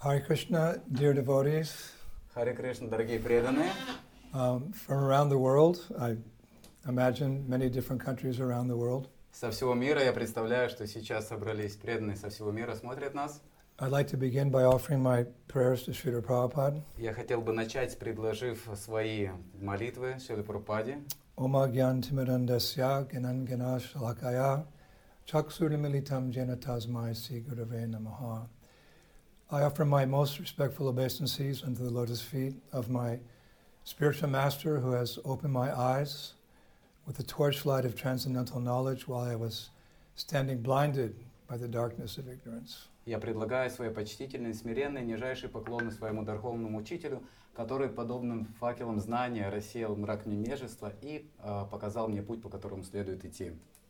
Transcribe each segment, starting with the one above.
Hare Krishna, dear devotees. Харе Кришна, дорогие преданные. From around the world, I imagine many different countries around the world. Со всего мира я представляю, что сейчас собрались преданные со всего мира, смотрят нас. I'd like to begin by offering my prayers to Srila Prabhupada. Я хотел бы начать, предложив свои молитвы Шриле Прабхупаде. Oma Gyan Timirandasya Gyanan Gana Shalakaya Chaksurimilitam Jena Tasmai Sri Gurave Namaha. I offer my most respectful obeisances unto the lotus feet of my spiritual master who has opened my eyes with the torchlight of transcendental knowledge while I was standing blinded by the darkness of ignorance. Я предлагаю свои почтительные, смиренные, нижайшие поклоны своему Верховному Учителю, который подобным факелом знания рассеял мрак невежества и показал мне путь, по которому следует идти.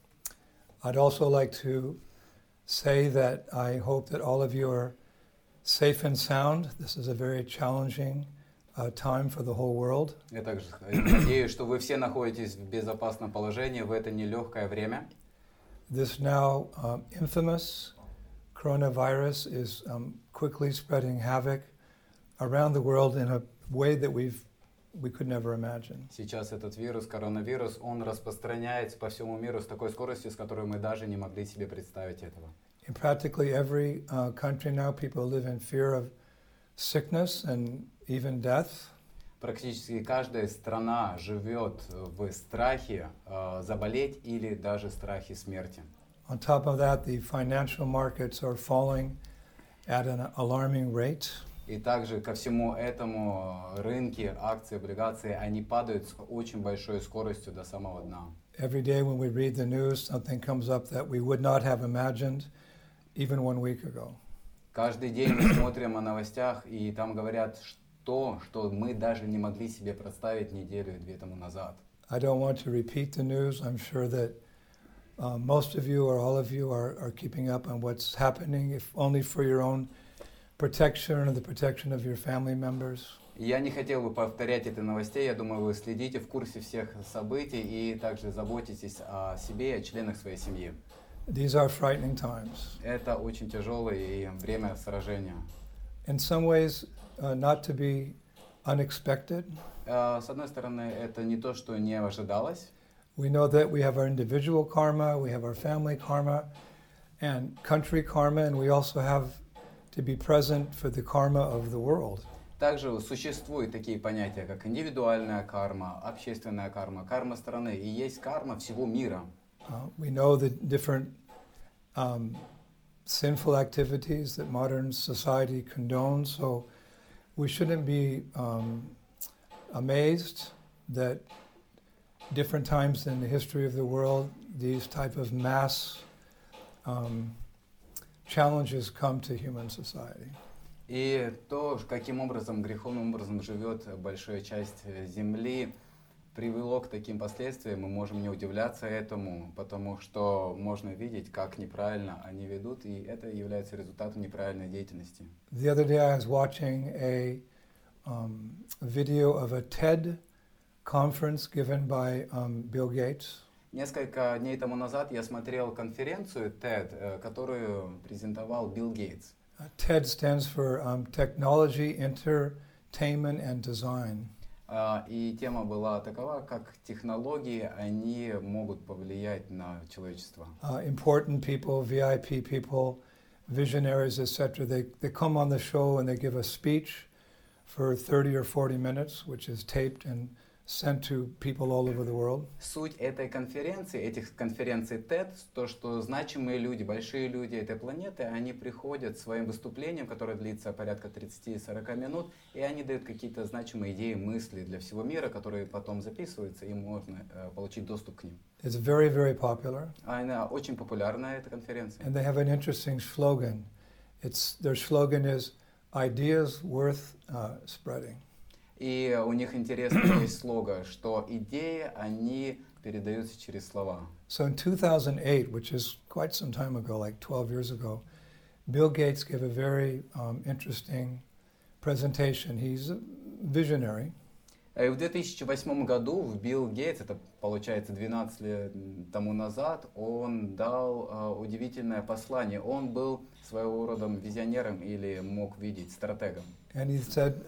I'd also like to say that I hope that all of you are safe and sound. This is a very challenging time for the whole world. Я также надеюсь, что вы все находитесь в безопасном положении в это нелегкое время. This now infamous coronavirus is quickly spreading havoc around the world in a way that we could never imagine. Сейчас этот вирус, коронавирус, он распространяется по всему миру с такой скоростью, с которой мы даже не могли себе представить этого. In practically every country now, people live in fear of sickness and even death. Практически каждая страна живет в страхе заболеть или даже страхе смерти. On top of that, the financial markets are falling at an alarming rate. И также ко всему этому рынки, акции, облигации, они падают с очень большой скоростью до самого дна. Every day when we read the news, something comes up that we would not have imagined even 1 week ago. Каждый день мы смотрим о новостях, и там говорят то, что мы даже не могли себе представить неделю и две тому назад. I don't want to repeat the news. I'm sure that most of you or all of you are keeping up on what's happening, if only for your own protection and the protection of your family members. Я не хотел бы повторять эти новостей. Я думаю, вы следите в курсе всех событий и также заботитесь о себе и о членах своей семьи. These are frightening times. Это очень тяжелое и время сражения. In some ways, not to be unexpected. С одной стороны, это не то, что не ожидалось. We know that we have our individual karma, we have our family karma, and country karma, and we also have to be present for the karma of the world. Также существуют такие понятия, как индивидуальная карма, общественная карма, карма страны, и есть карма всего мира. We know the different sinful activities that modern society condones, so we shouldn't be amazed that different times in the history of the world, these type of mass challenges come to human society. И то, каким образом, греховным образом живет большая часть Земли, привело к таким последствиям, мы можем не удивляться этому, потому что можно видеть, как неправильно они ведут, и это является результатом неправильной деятельности. The other day I was watching a video of a TED conference given by Bill Gates. Несколько дней тому назад я смотрел конференцию TED, которую презентовал Билл Гейтс. TED stands for Technology, Entertainment and Design. И тема была такова, как технологии, они могут повлиять на человечество. Important people, VIP people, visionaries, etc. They come on the show and they give a speech for 30 or 40 minutes, which is taped and sent to people all over the world. Суть этой конференции, этих конференций TED, то, что значимые люди, большие люди этой планеты, они приходят своим выступлением, которое длится порядка 30-40 минут, и они дают какие-то значимые идеи, мысли для всего мира, которые потом записываются, и можно получить доступ к ним. It's very, very popular. Она очень популярна, эта конференция. And they have an interesting slogan. Their slogan is "Ideas worth spreading." И у них интересный есть слоган, что идеи, они передаются через слова. So in 2008, which is quite some time ago, like 12 years ago, Bill Gates gave a very interesting presentation. He's a visionary. И в 2008 году Билл Гейтс, это получается 12 лет тому назад, он дал удивительное послание. Он был своего рода визионером или мог видеть стратегом. And he said,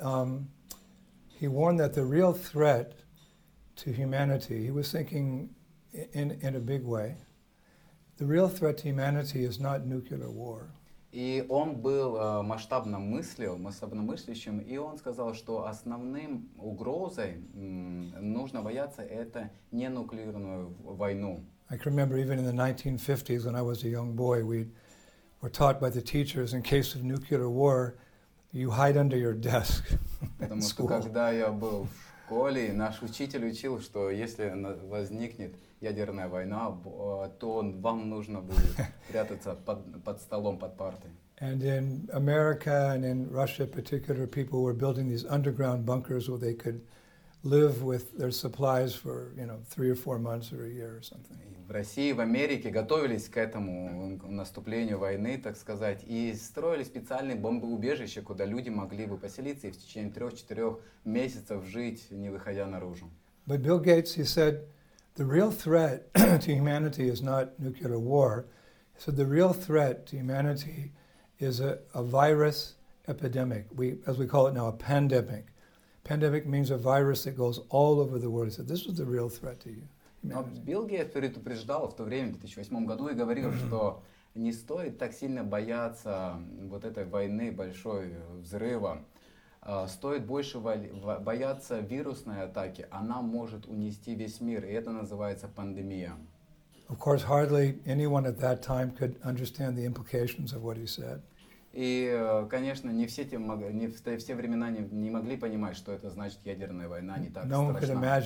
he warned that the real threat to humanity, he was thinking in a big way, the real threat to humanity is not nuclear war. И он был масштабно мыслящим, и он сказал, что основным угрозой нужно бояться это не нуклеарную войну. I can remember even in the 1950s when I was a young boy, we were taught by the teachers, in case of nuclear war, you hide under your desk. Потому что когда я был в школе, наш учитель учил, что если возникнет ядерная война, то вам нужно будет прятаться под столом, под партой. And in America and in Russia in particular, people were building these underground bunkers where they could live with their supplies for, 3 or 4 months or a year or something. В России, в Америке готовились к этому наступлению войны, так сказать, и строили специальные бомбоубежища, куда люди могли бы поселиться и в течение 3-4 месяцев жить, не выходя наружу. But Bill Gates, he said, the real threat to humanity is not nuclear war. He said the real threat to humanity is a virus epidemic. As we call it now, a pandemic. Pandemic means a virus that goes all over the world. He said this is the real threat to you. Но Билл Гейтс предупреждал в то время, в 2008 году, и говорил, что не стоит так сильно бояться вот этой войны, большой взрыва. Стоит больше бояться вирусной атаки. Она может унести весь мир, и это называется пандемия. Of course, hardly anyone at that time could understand the implications of what he said. И, конечно, не все в те времена не могли понимать, что это значит ядерная война, не так страшна.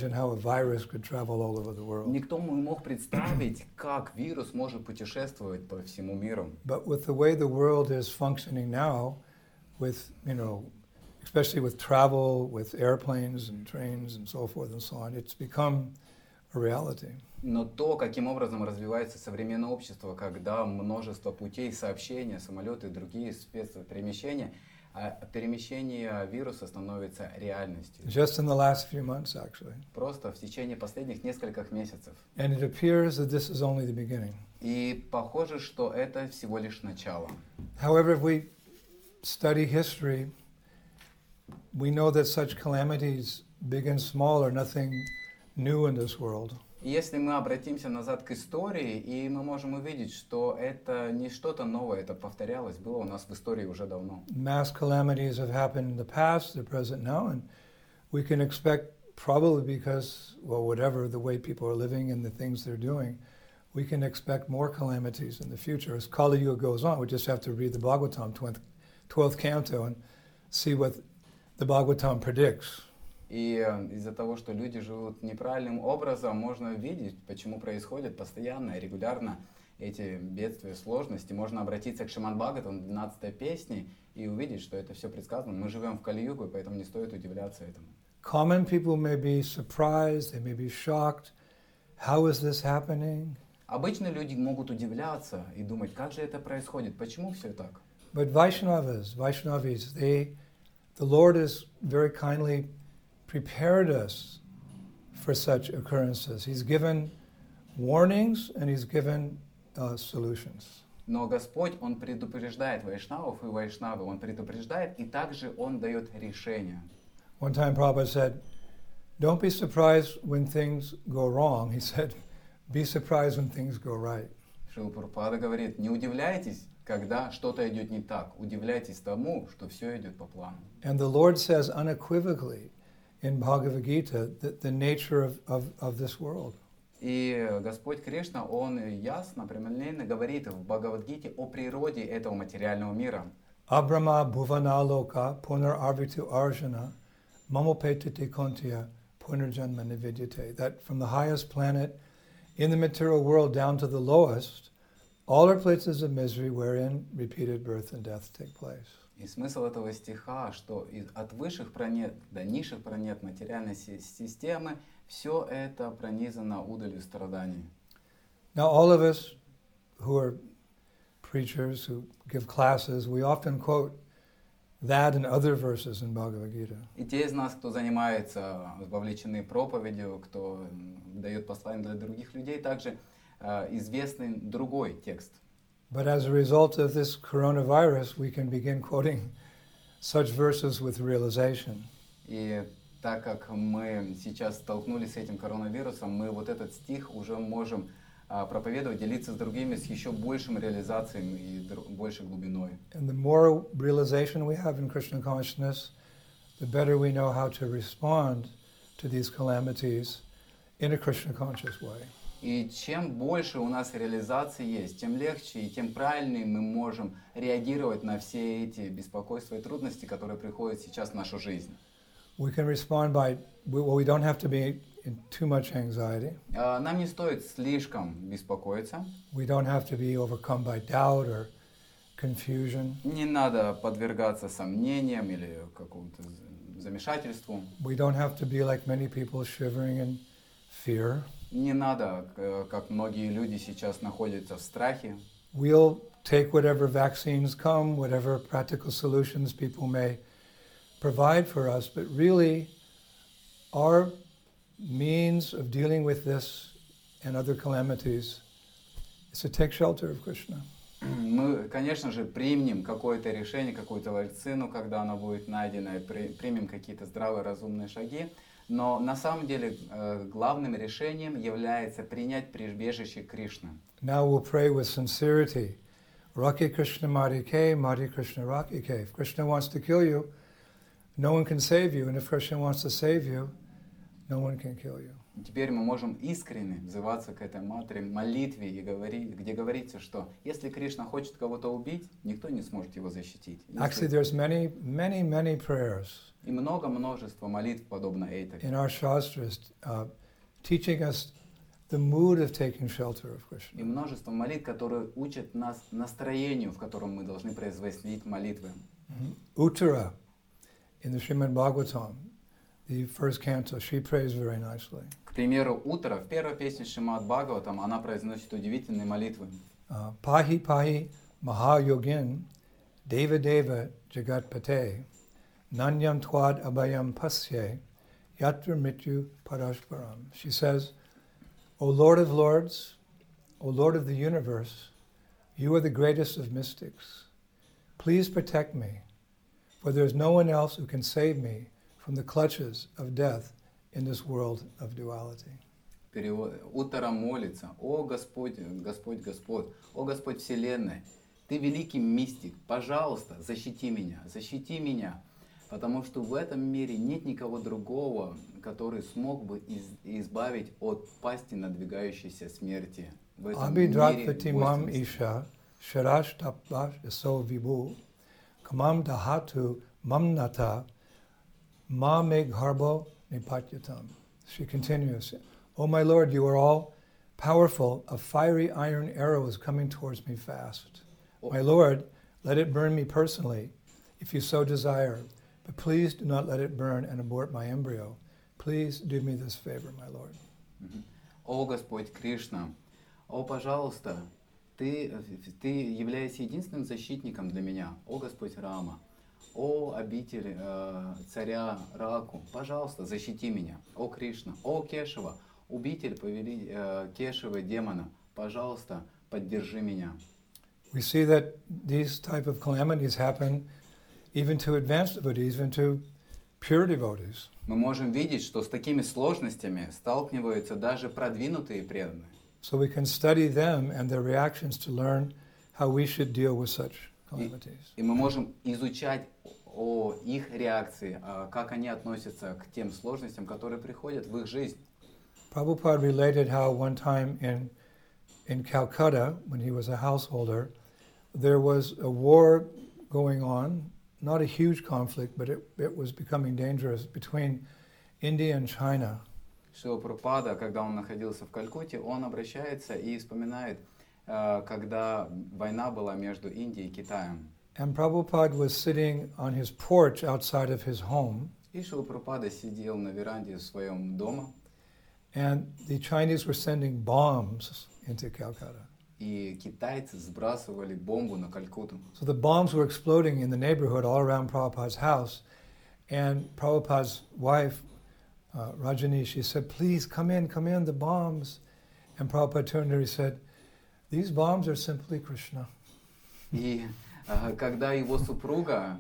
Никто не мог представить, как вирус может путешествовать по всему миру. But with the way the world is functioning now, with, especially with travel, with airplanes and trains and so forth and so on, it's become a reality. Но то, каким образом развивается современное общество, когда множество путей сообщения, самолеты и другие спецперемещения, перемещение вируса становится реальностью. Just in the last few months, actually. Просто в течение последних нескольких месяцев. And it appears that this is only the beginning. И похоже, что это всего лишь начало. However, if we study history, we know that such calamities, big and small, are nothing new in this world. Если мы обратимся назад к истории, и мы можем увидеть, что это не что-то новое, это повторялось, было у нас в истории уже давно. Mass calamities have happened in the past, they're present now, and we can expect, probably because, well, whatever the way people are living and the things they're doing, we can expect more calamities in the future. As Kali Yuga goes on, we just have to read the Bhagavatam, 12th canto, and see what the Bhagavatam predicts. И из-за того, что люди живут неправильным образом, можно видеть, почему происходят постоянно, регулярно эти бедствия, сложности. Можно обратиться к Шримад Бхагаватам, 12-й песне, и увидеть, что это все предсказано. Мы живем в Кали-югу, поэтому не стоит удивляться этому. Common people may be surprised, they may be shocked. How is this happening? Обычные люди могут удивляться и думать, как же это происходит, почему все так? But Vaishnavis, the Lord is very kindly prepared us for such occurrences. He's given warnings and he's given solutions. Но Господь, Он предупреждает вайшнавов и вайшнавы, Он предупреждает и также Он дает решения. One time Prabhupada said, don't be surprised when things go wrong. He said, be surprised when things go right. Шрила Прабхупада говорит, не удивляйтесь, когда что-то идет не так. Удивляйтесь тому, что все идет по плану. And the Lord says unequivocally in Bhagavad Gita the nature of this world. И Господь Кришна, Он ясно, прямолинейно говорит в Бхагавад-гите о природе этого материального мира. Abrahma bhuvana loka punar arvitu arjuna mamopetite kontya punarjanma nividyate. That from the highest planet in the material world down to the lowest, all are places of misery wherein repeated birth and death take place. И смысл этого стиха, что от высших планет до низших планет материальной системы все это пронизано удалью страданий. Now all of us who are preachers, who give classes, we often quote that and other verses in Bhagavad Gita. И те из нас, кто занимается, вовлечены проповедью, кто дает послание для других людей, также известный другой текст. But as a result of this coronavirus, we can begin quoting such verses with realization. И так как мы сейчас столкнулись с этим коронавирусом, мы вот этот стих уже можем проповедовать, делиться с другими с еще большим реализацией и большей глубиной. And the more realization we have in Krishna consciousness, the better we know how to respond to these calamities in a Krishna conscious way. И чем больше у нас реализации есть, тем легче и тем правильнее мы можем реагировать на все эти беспокойства и трудности, которые приходят сейчас в нашу жизнь. We can respond by, well, we don't have to be in too much anxiety. Нам не стоит слишком беспокоиться. We don't have to be overcome by doubt or confusion. Не надо подвергаться сомнениям или какому-то замешательству. We don't have to be like many people shivering in fear. Не надо, как многие люди сейчас находятся в страхе. We'll take whatever vaccines come, whatever practical solutions people may provide for us, but really our means of dealing with this and other calamities is to take shelter of Krishna. Мы, конечно же, примем какое-то решение, какую-то вакцину, когда она будет найдена, и примем какие-то здравые, разумные шаги. Но на самом деле главным решением является принять прибежище Кришны. Now we'll pray with sincerity. Rakhi Krishna Madhike, Madhi Krishna Rakhi. If Krishna wants to kill you, no one can save you. And if Krishna wants to save you, no one can kill you. Теперь мы можем искренне взываться к этой матери молитве, и где говорится, что если Кришна хочет кого-то убить, никто не сможет его защитить. Actually, there's many prayers. И множество молитв подобно этой. In our shastras, teaching us the mood of taking shelter of Krishna. И множество молитв, которые учат нас настроению, в котором мы должны производить молитвы. Uttara, in the Srimad Bhagavatam, the first canto, she prays very nicely. К примеру, утро в первой песне Шримад Бхагаватам она произносит удивительные молитвы. Pahi pahi mahayogin deva deva jagatpate nanyam twad abhayam pasye yatra mityu parashparam. She says, O Lord of Lords, O Lord of the universe, you are the greatest of mystics. Please protect me, for there is no one else who can save me from the clutches of death in this world of duality. Перевод. Утро молится: «О Господь, Господь, Господь, о Господь Вселенной, Ты великий мистик, пожалуйста, защити меня, потому что в этом мире нет никого другого, который смог бы избавить от пасти надвигающейся смерти. В этом мире Abhidratvatimam isha sharash tapvash yaso vibhu kamam dahatu mamnata ma megharbo nipatyatam. She continues, O my Lord, you are all powerful. A fiery iron arrow is coming towards me fast. My Lord, let it burn me personally, if you so desire. But please do not let it burn and abort my embryo. Please do me this favor, my Lord. О Господь Кришна, о, пожалуйста, Ты являешься единственным защитником для меня. О Господь Рама, о обитель царя Раку, пожалуйста, защити меня. О Кришна, о Кешава, убитель Кешавы демона, пожалуйста, поддержи меня. We see that these type of calamities happen even to advanced devotees, even to pure devotees. Мы можем видеть, что с такими сложностями сталкиваются даже продвинутые преданные. So we can study them and their reactions to learn how we should deal with such calamities. И мы можем изучать о их реакции, как они относятся к тем сложностям, которые приходят в их жизнь. Prabhupada related how one time in Calcutta, when he was a householder, there was a war going on, not a huge conflict, but it was becoming dangerous between India and China. Шрила Прабхупада, когда он находился в Калькутте, он обращается и вспоминает, когда война была между Индией и Китаем. And Prabhupada was sitting on his porch outside of his home. И Шрила Прабхупада сидел на веранде в своем доме. And the Chinese were sending bombs into Calcutta. И китайцы сбрасывали бомбу на Калькутту. So the bombs were exploding in the neighborhood all around Prabhupada's house. And Prabhupada's wife, Rajani, she said, please come in, the bombs. And Prabhupada turned to her and said, these bombs are simply Krishna. И когда его супруга,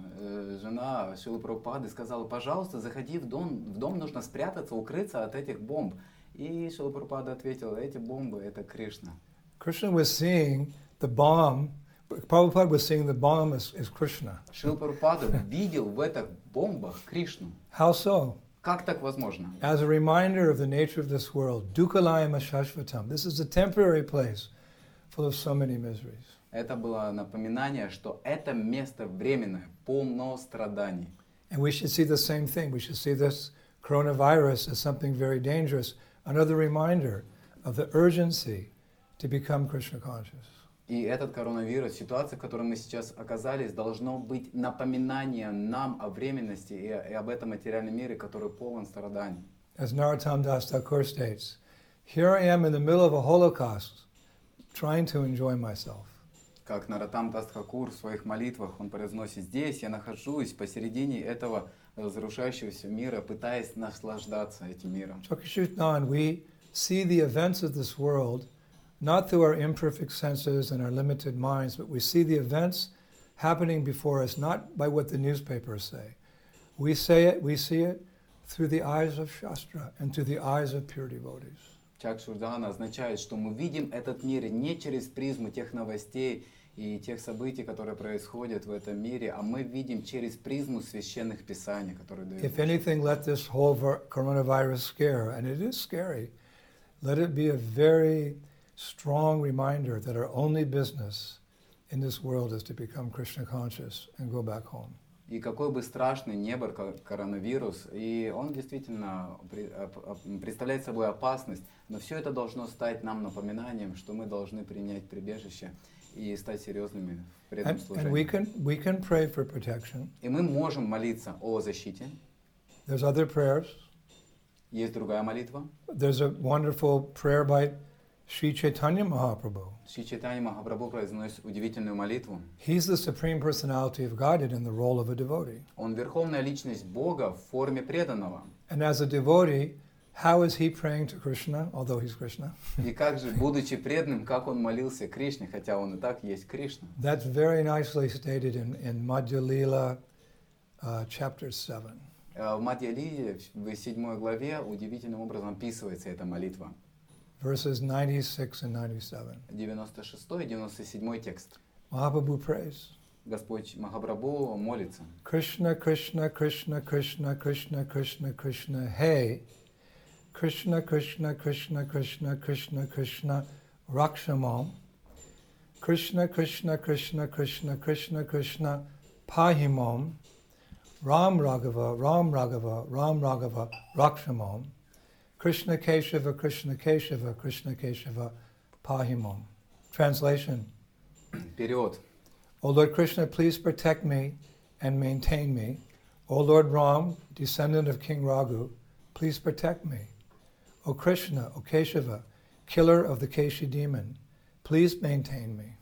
жена Шрилы Прабхупады, сказала, пожалуйста, заходи в дом нужно спрятаться, укрыться от этих бомб. И Шрила Прабхупада ответил, эти бомбы — это Кришна. Krishna was seeing the bomb, Prabhupada was seeing the bomb as Krishna. Шрила Прабхупада видел в этих бомбах Кришну. How so? Как так возможно? As a reminder of the nature of this world, Dukhalayam Ashashvatam. This is a temporary place full of so many miseries. Это было напоминание, что это место временное, полно страданий. And we should see the same thing. We should see this coronavirus as something very dangerous, another reminder of the urgency to become Krishna conscious. И этот коронавирус, ситуация, в которой мы сейчас оказались, должно быть напоминанием нам о временности и об этом материальном мире, который полон страданий. As Narottam Das Thakur states, here I am in the middle of a Holocaust, trying to enjoy myself. Как Нароттам Дас Тхакур в своих молитвах, он произносит, здесь я нахожусь посередине этого разрушающегося мира, пытаясь наслаждаться этим миром. Chakishutnan, we see the events of this world not through our imperfect senses and our limited minds, but we see the events happening before us not by what the newspapers say. We see it through the eyes of Shastra and through the eyes of pure devotees. Чакшурдана означает, что мы видим этот мир не через призму тех новостей и тех событий, которые происходят в этом мире, а мы видим через призму священных писаний, которые дают. If anything, let this whole coronavirus scare, and it is scary, let it be a very strong reminder that our only business in this world is to become Krishna conscious and go back home. И какой бы страшный ни был коронавирус, и он действительно представляет собой опасность, но все это должно стать нам напоминанием, что мы должны принять прибежище и стать серьезными в преданном служении. And we can pray for protection. И мы можем молиться о защите. There's other prayers. Есть другая молитва. There's a wonderful prayer by Sri Chaitanya Mahaprabhu. Шри Чайтанья Махапрабху произносит удивительную молитву. He's the Supreme Personality of Godhead in the role of a devotee. Он верховная личность Бога в форме преданного. And as a devotee, how is he praying to Krishna, although he's Krishna? И как же, будучи преданным, как он молился Кришне, хотя он и так есть Кришна. That's very nicely stated in Madhya Lila, chapter 7. В Мадья-лиле, в 7 главе, удивительным образом описывается эта молитва. Verses 96 and 97. 96 и 97 текст. Mahaprabhu prays. Господь Махапрабху молится. Krishna, Krishna, Krishna, Krishna, Krishna, Krishna, Krishna, hey. Krishna, Krishna, Krishna, Krishna, Krishna, Krishna, Rakshamam. Krishna, Krishna, Krishna, Krishna, Krishna, Krishna, Pahimam. Ram Raghava, Ram Raghava, Ram Raghava, Rakshamam. Krishna Keshava, Krishna Keshava, Krishna Keshava, Pahimam. Translation. Период. O Lord Krishna, please protect me and maintain me. O Lord Ram, descendant of King Raghu, please protect me. O Krishna, O Keshava, killer of the Keshi demon, please maintain me.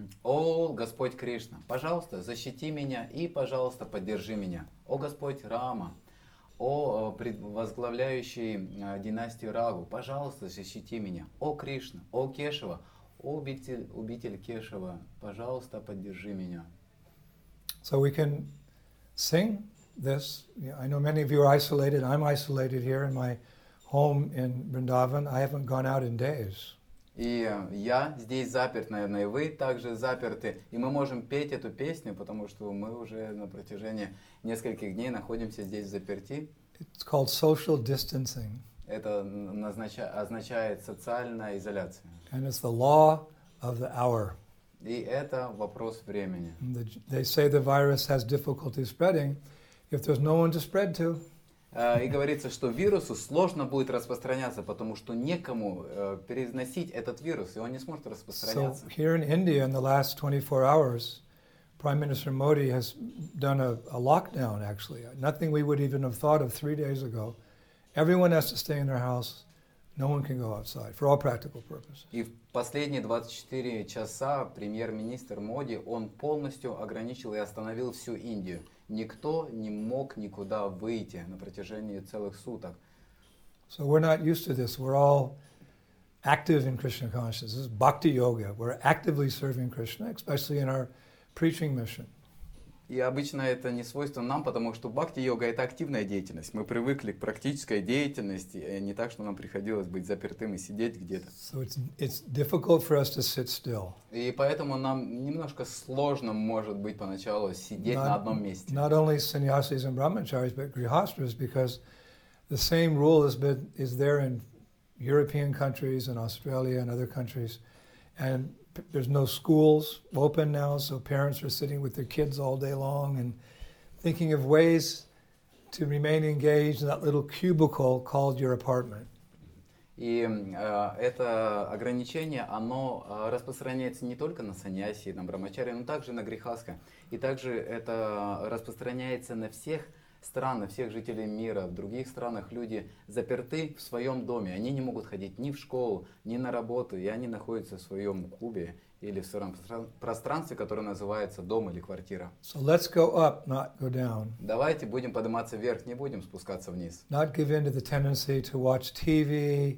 О Господь Кришна, пожалуйста, защити меня и, пожалуйста, поддержи меня. О Господь Рама, о возглавляющий династию Рагу, пожалуйста, защити меня. О Кришна, о Кешава, о убитель Кешава, пожалуйста, поддержи меня. So we can sing this. I know many of you are isolated. I'm isolated here in my home in Vrindavan. I haven't gone out in days. И я здесь заперт, наверное, и вы также заперты. И мы можем петь эту песню, потому что мы уже на протяжении нескольких дней находимся здесь заперти. It's called social distancing. Это означает социальная изоляция. And it's the law of the hour. И это вопрос времени. They say the virus has difficulty spreading if there's no one to spread to. И говорится, что вирусу сложно будет распространяться, потому что некому переносить этот вирус, и он не сможет распространяться. So here in India, in the last 24 hours, Prime Minister Modi has done a lockdown, actually. Nothing we would even have thought of 3 days ago. Everyone has to stay in their house. No one can go outside for all practical purposes. И в последние 24 часа премьер-министр Моди, он полностью ограничил и остановил всю Индию. Никто не мог никуда выйти на протяжении целых суток. So we're not used to this. We're all active in Krishna consciousness. This is bhakti yoga. We're actively serving Krishna, especially in our preaching mission. И обычно это не свойственно нам, потому что бхакти-йога — это активная деятельность. Мы привыкли к практической деятельности, не так, что нам приходилось быть запертым и сидеть где-то. So it's difficult for us to sit still. И поэтому нам немножко сложно, может быть, поначалу сидеть на одном месте. Not only sannyasis and brahmacharis, but grihastras, because the same rule is there in European countries and Australia and other countries. And there's no schools open now, so parents are sitting with their kids all day long and thinking of ways to remain engaged in that little cubicle called your apartment. И это ограничение, оно распространяется не только на саньяси, на брамачари, но также на грихаска. И также это распространяется на всех странах, всех жителей мира. В других странах люди заперты в своем доме. Они не могут ходить ни в школу, ни на работу, и они находятся в своем клубе или в своем пространстве, которое называется дом или квартира. So let's go up, not go down. Давайте будем подниматься вверх, не будем спускаться вниз. Not give in to the tendency to watch TV,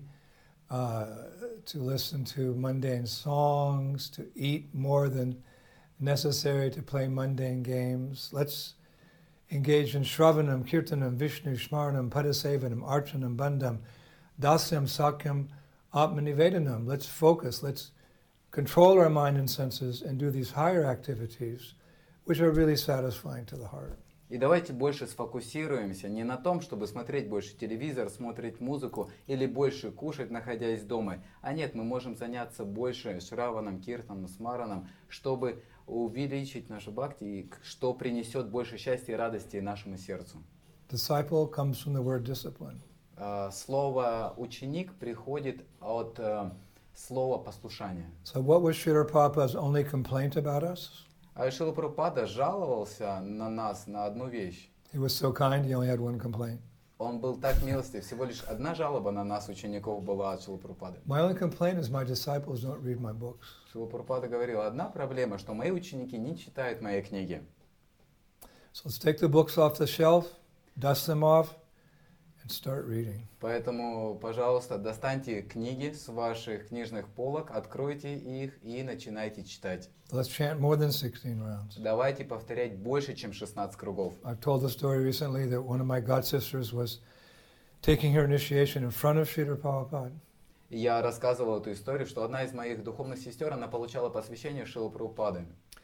to listen to mundane songs, to eat more than necessary, to play mundane games. Let's engage in Shravanam, Kirtanam, Vishnu, Shmaranam, Padasevanam, Archanam, Bandham, Dasyam, Sakyam, Atmanivedanam. Let's focus, let's control our mind and senses and do these higher activities, which are really satisfying to the heart. И давайте больше сфокусируемся не на том, чтобы смотреть больше телевизор, смотреть музыку или больше кушать, находясь дома. А нет, мы можем заняться больше шраваном, киртаном, смараном, чтобы увеличить нашу бхакти, что принесет больше счастья и радости нашему сердцу. Disciple comes from the word discipline. Слово ученик приходит от слова послушания. So what was Srila Prabhupada's only complaint about us? А Шрила Прабхупада жаловался на нас на одну вещь. He was so kind, he only had one complaint. Он был так милостив, всего лишь одна жалоба на нас, учеников, была от Шрилы Прабхупады. My only complaint is my disciples don't read my books. Шрила Прабхупада говорил, одна проблема, что мои ученики не читают мои книги. So let's take the books off the shelf, dust them off, and start reading. Поэтому, пожалуйста, достаньте книги с ваших книжных полок, откройте их и начинайте читать. Let's chant more than 16 rounds. Давайте повторять больше, чем 16 кругов. I've told the story recently that one of my god sisters was taking her initiation in front of Srila Prabhupada. Я рассказывал эту историю, что одна из моих духовных сестер, она получала посвящение Шрилы Прабхупады.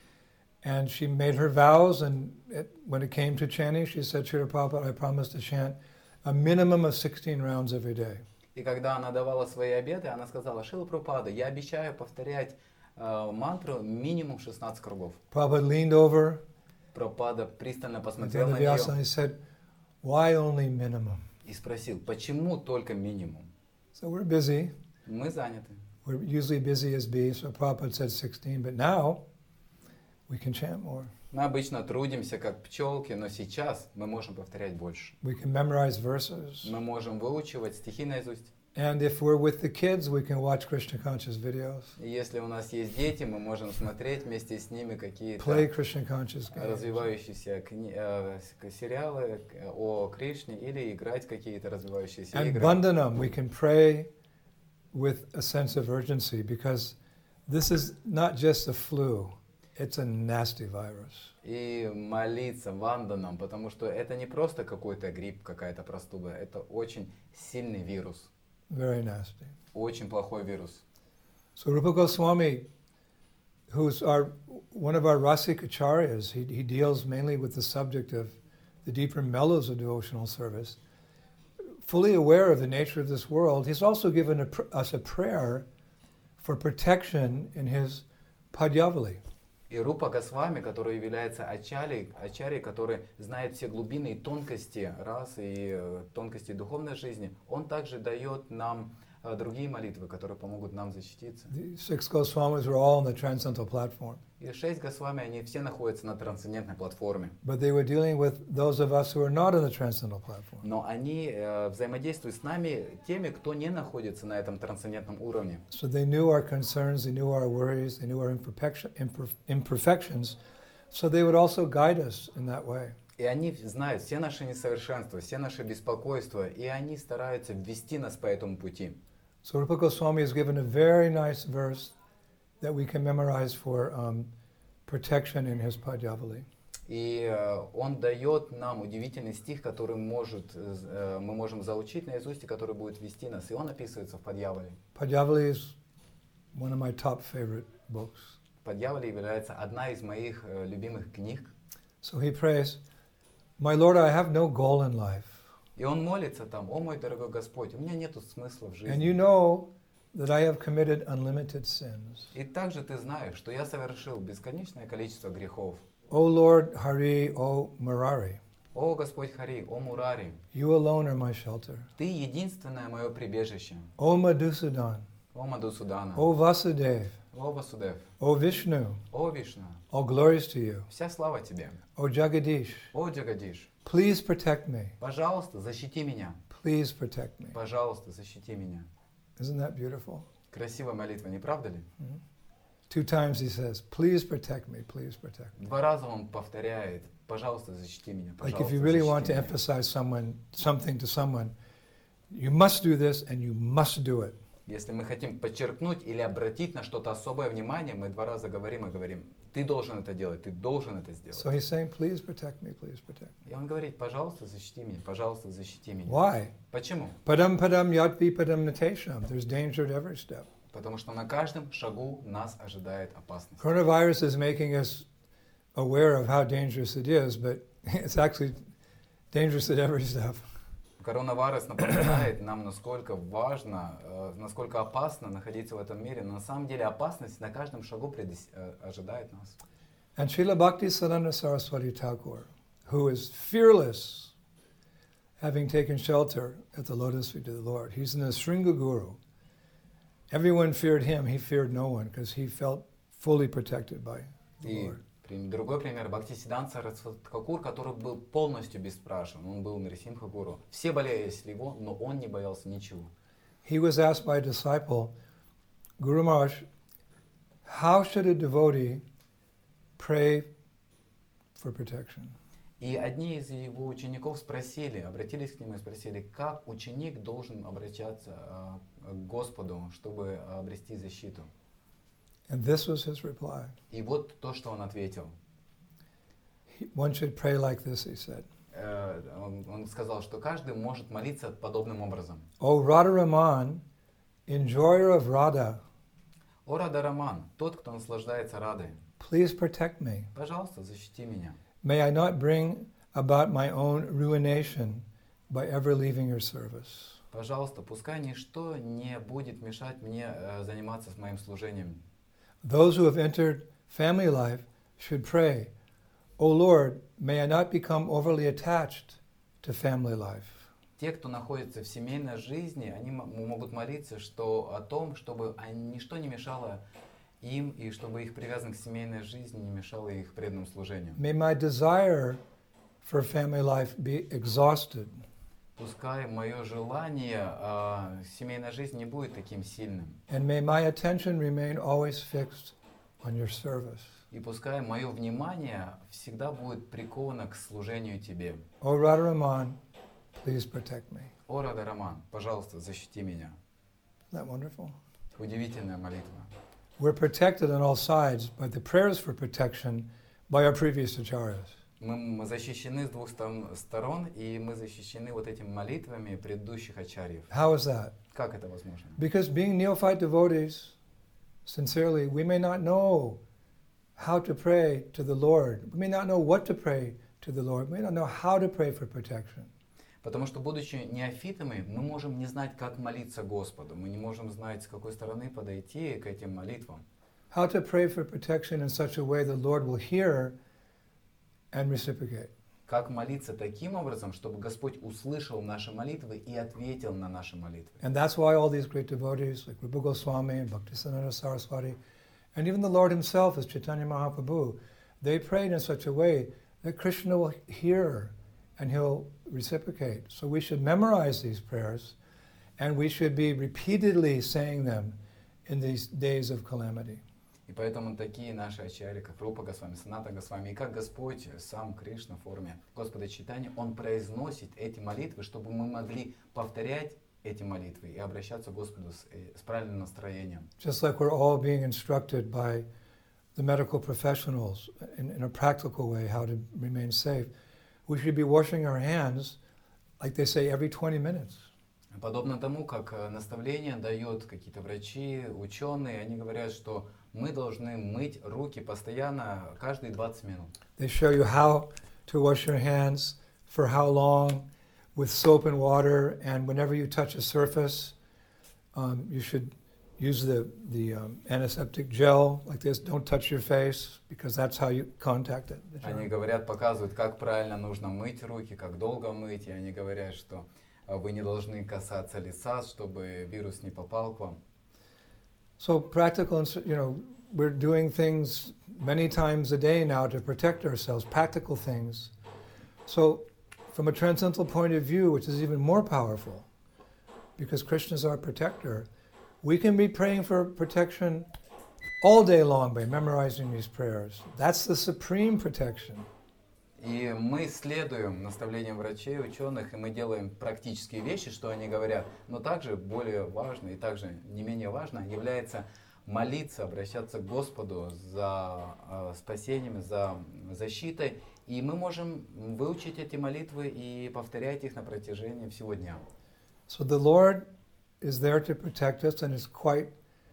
And she made her vows, and when it came to chanting, she said, Srila Prabhupada, I promise to chant a minimum of 16 rounds every day. И когда она давала свои обеты, она сказала, Шрила Прабхупада, я обещаю повторять мантру минимум 16 кругов. Prabhupada leaned over, Прабхупада пристально and посмотрел на нее he said, why only minimum? и спросил, почему только минимум? So we're busy. Мы заняты. We're usually busy as bees, so Prabhupada said 16, but now we can chant more. Мы обычно трудимся как пчелки, но сейчас мы можем повторять больше. We can memorize verses. Мы можем выучивать стихи наизусть. And if we're with the kids, we can watch Krishna conscious videos. И если у нас есть дети, мы можем смотреть вместе с ними какие-то Play Krishna conscious games. развивающиеся сериалы о Кришне или играть какие-то развивающиеся And игры. bandhanam, we can pray with a sense of urgency because this is not just a flu, it's a nasty virus. И молиться ванданам, потому что это не просто какой-то грипп, какая-то простуда, это очень сильный вирус. Very nasty. Очень плохой вирус. So Rupa Goswami, who's one of our Rasika acharyas, he deals mainly with the subject of the deeper mellows of devotional service. Fully aware of the nature of this world, he's also given us a prayer for protection in his Padyavali. И Рупа Госвами, который является ачарьей, который знает все глубины и тонкости расы и тонкости духовной жизни, он также дает нам другие молитвы, которые помогут нам защититься. The 6 Goswamis were all on the transcendental platform, И 6 Госвами, они все находятся на трансцендентной платформе. but they were dealing with those of us who are not on the transcendental platform. Но они взаимодействуют с нами, теми, кто не находится на этом трансцендентном уровне. So they knew our concerns, they knew our worries, they knew our imperfections, so they would also guide us in that way. И они знают все наши несовершенства, все наши беспокойства, и они стараются ввести нас по этому пути. So Rupa Goswami has given a very nice verse that we can memorize for protection in his Padyavali. И он дает нам удивительный стих, который мы можем заучить наизусть, и который будет вести нас. И он описывается в Падьявале. Padyavali is one of my top favorite books. Падьявали является одна из моих любимых книг. So he prays, "My Lord, I have no goal in life. И он молится там: «О мой дорогой Господь, у меня нету смысла в And you жизни. know that I have committed unlimited sins. И также ты знаешь, что я совершил бесконечное количество грехов. O Lord Hari, O Murari, О Господь Хари, о Мурари, you alone are my shelter. ты единственное мое прибежище. O Madhusudan, О Мадусудана, O Vasudev, о Васудев, O Vishnu, о Вишна, all glories to you. вся слава тебе. O Jagadish, О Джагадиш, please protect me. пожалуйста, защити меня. Please protect me." Пожалуйста, защити меня. Isn't that beautiful? Красивая молитва, не правда ли? 2 times he says, "Please protect me, please protect me." 2 раза он повторяет: пожалуйста, защити меня, Like if пожалуйста, you really want to защити меня. emphasize something to someone, you must do this and you must do it. Если мы хотим подчеркнуть или обратить на что-то особое внимание, мы 2 раза говорим и говорим: ты должен это делать, ты должен это сделать. So he's saying, "Please protect me, please protect me." И он говорит: пожалуйста, защити меня, пожалуйста, защити меня. Why? Почему? Padam padam yatvi padam natesham. There's danger at every step. Потому что на каждом шагу нас ожидает опасность. Coronavirus is making us aware of how dangerous it is, but it's actually dangerous at every step. Коронавирус напоминает нам, насколько важно, насколько опасно находиться в этом мире. Но на самом деле опасность на каждом шагу ожидает нас. And Srila Bhaktisiddhanta Saraswati Thakur, who is fearless, having taken shelter at the lotus feet of the Lord. He's the Sringa Guru. Everyone feared him, he feared no one, because he felt fully protected by the И Lord. другой пример — Бхактисиддханта Сарасвати Тхакур, который был полностью бесспрашиваем. Он был Нарисимха Гуру. Все боялись его, но он не боялся ничего. He was asked by a disciple, "Guru Maharaj, how should a devotee pray for protection?" И одни из его учеников обратились к нему и спросили, как ученик должен обращаться к Господу, чтобы обрести защиту. And this was his reply. И вот то, что он ответил. One should pray like this, he said. Он сказал, что каждый может молиться подобным образом. O Radharaman, enjoyer of Radha, О Радараман, тот, кто наслаждается Радой, please protect me. пожалуйста, защити меня. May I not bring about my own ruination by ever leaving your service. Пожалуйста, пускай ничто не будет мешать мне заниматься моим служением. Those who have entered family life should pray, "O Lord, may I not become overly attached to family life." Те, кто находится в семейной жизни, они могут молиться о том, чтобы ничто не мешало им, и чтобы их привязанность к семейной жизни не мешала их преданному служению. May my desire for family life be exhausted. Пускай мое желание семейной жизни не будет таким сильным. And may my attention remain always fixed on your service. И пускай мое внимание всегда будет приковано к служению Тебе. O Radharaman, please protect me. О Радараман, пожалуйста, защити меня. Isn't that wonderful? Удивительная молитва. We're protected on all sides by the prayers for protection by our previous acharyas. Мы защищены с 2 сторон, и мы защищены вот этими молитвами предыдущих ачарьев. How is that? Как это возможно? Because being neophyte devotees, sincerely, we may not know how to pray to the Lord. We may not know what to pray to the Lord. We may not know how to pray for protection. Потому что, будучи неофитами, мы можем не знать, как молиться Господу. Мы не можем знать, с какой стороны подойти к этим молитвам. How to pray for protection in such a way the Lord will hear and reciprocate. как молиться таким образом, чтобы Господь услышал наши молитвы и ответил на наши молитвы. And that's why all these great devotees like Rupa Goswami and Bhaktisiddhanta Saraswati, and even the Lord himself as Chaitanya Mahaprabhu, they prayed in such a way that Krishna will hear and he'll reciprocate. So we should memorize these prayers and we should be repeatedly saying them in these days of calamity. И поэтому такие наши ачарьи, как Рупа Госвами, Саната Госвами, и как Господь, сам Кришна в форме Господа Чайтаньи, Он произносит эти молитвы, чтобы мы могли повторять эти молитвы и обращаться к Господу с правильным настроением. Just like we're all being instructed by the medical professionals in a practical way how to remain safe, we should be washing our hands, like they say, every 20 minutes. Подобно тому, как наставления дают какие-то врачи, ученые, они говорят, что мы должны мыть руки постоянно, каждые 20 минут. They show you how to wash your hands, for how long, with soap and water, and whenever you touch a surface, you should use the antiseptic gel like this. Don't touch your face, because that's how you contact it. Они говорят, показывают, как правильно нужно мыть руки, как долго мыть, и они говорят, что вы не должны касаться лица, чтобы вирус не попал к вам. So practical, we're doing things many times a day now to protect ourselves, practical things. So from a transcendental point of view, which is even more powerful, because Krishna is our protector, we can be praying for protection all day long by memorizing these prayers. That's the supreme protection. И мы следуем наставлениям врачей, ученых, и мы делаем практические вещи, что они говорят. Но также более важно и также не менее важно является молиться, обращаться к Господу за спасением, за защитой. И мы можем выучить эти молитвы и повторять их на протяжении всего дня. So the Lord is there to protect us, and it's quite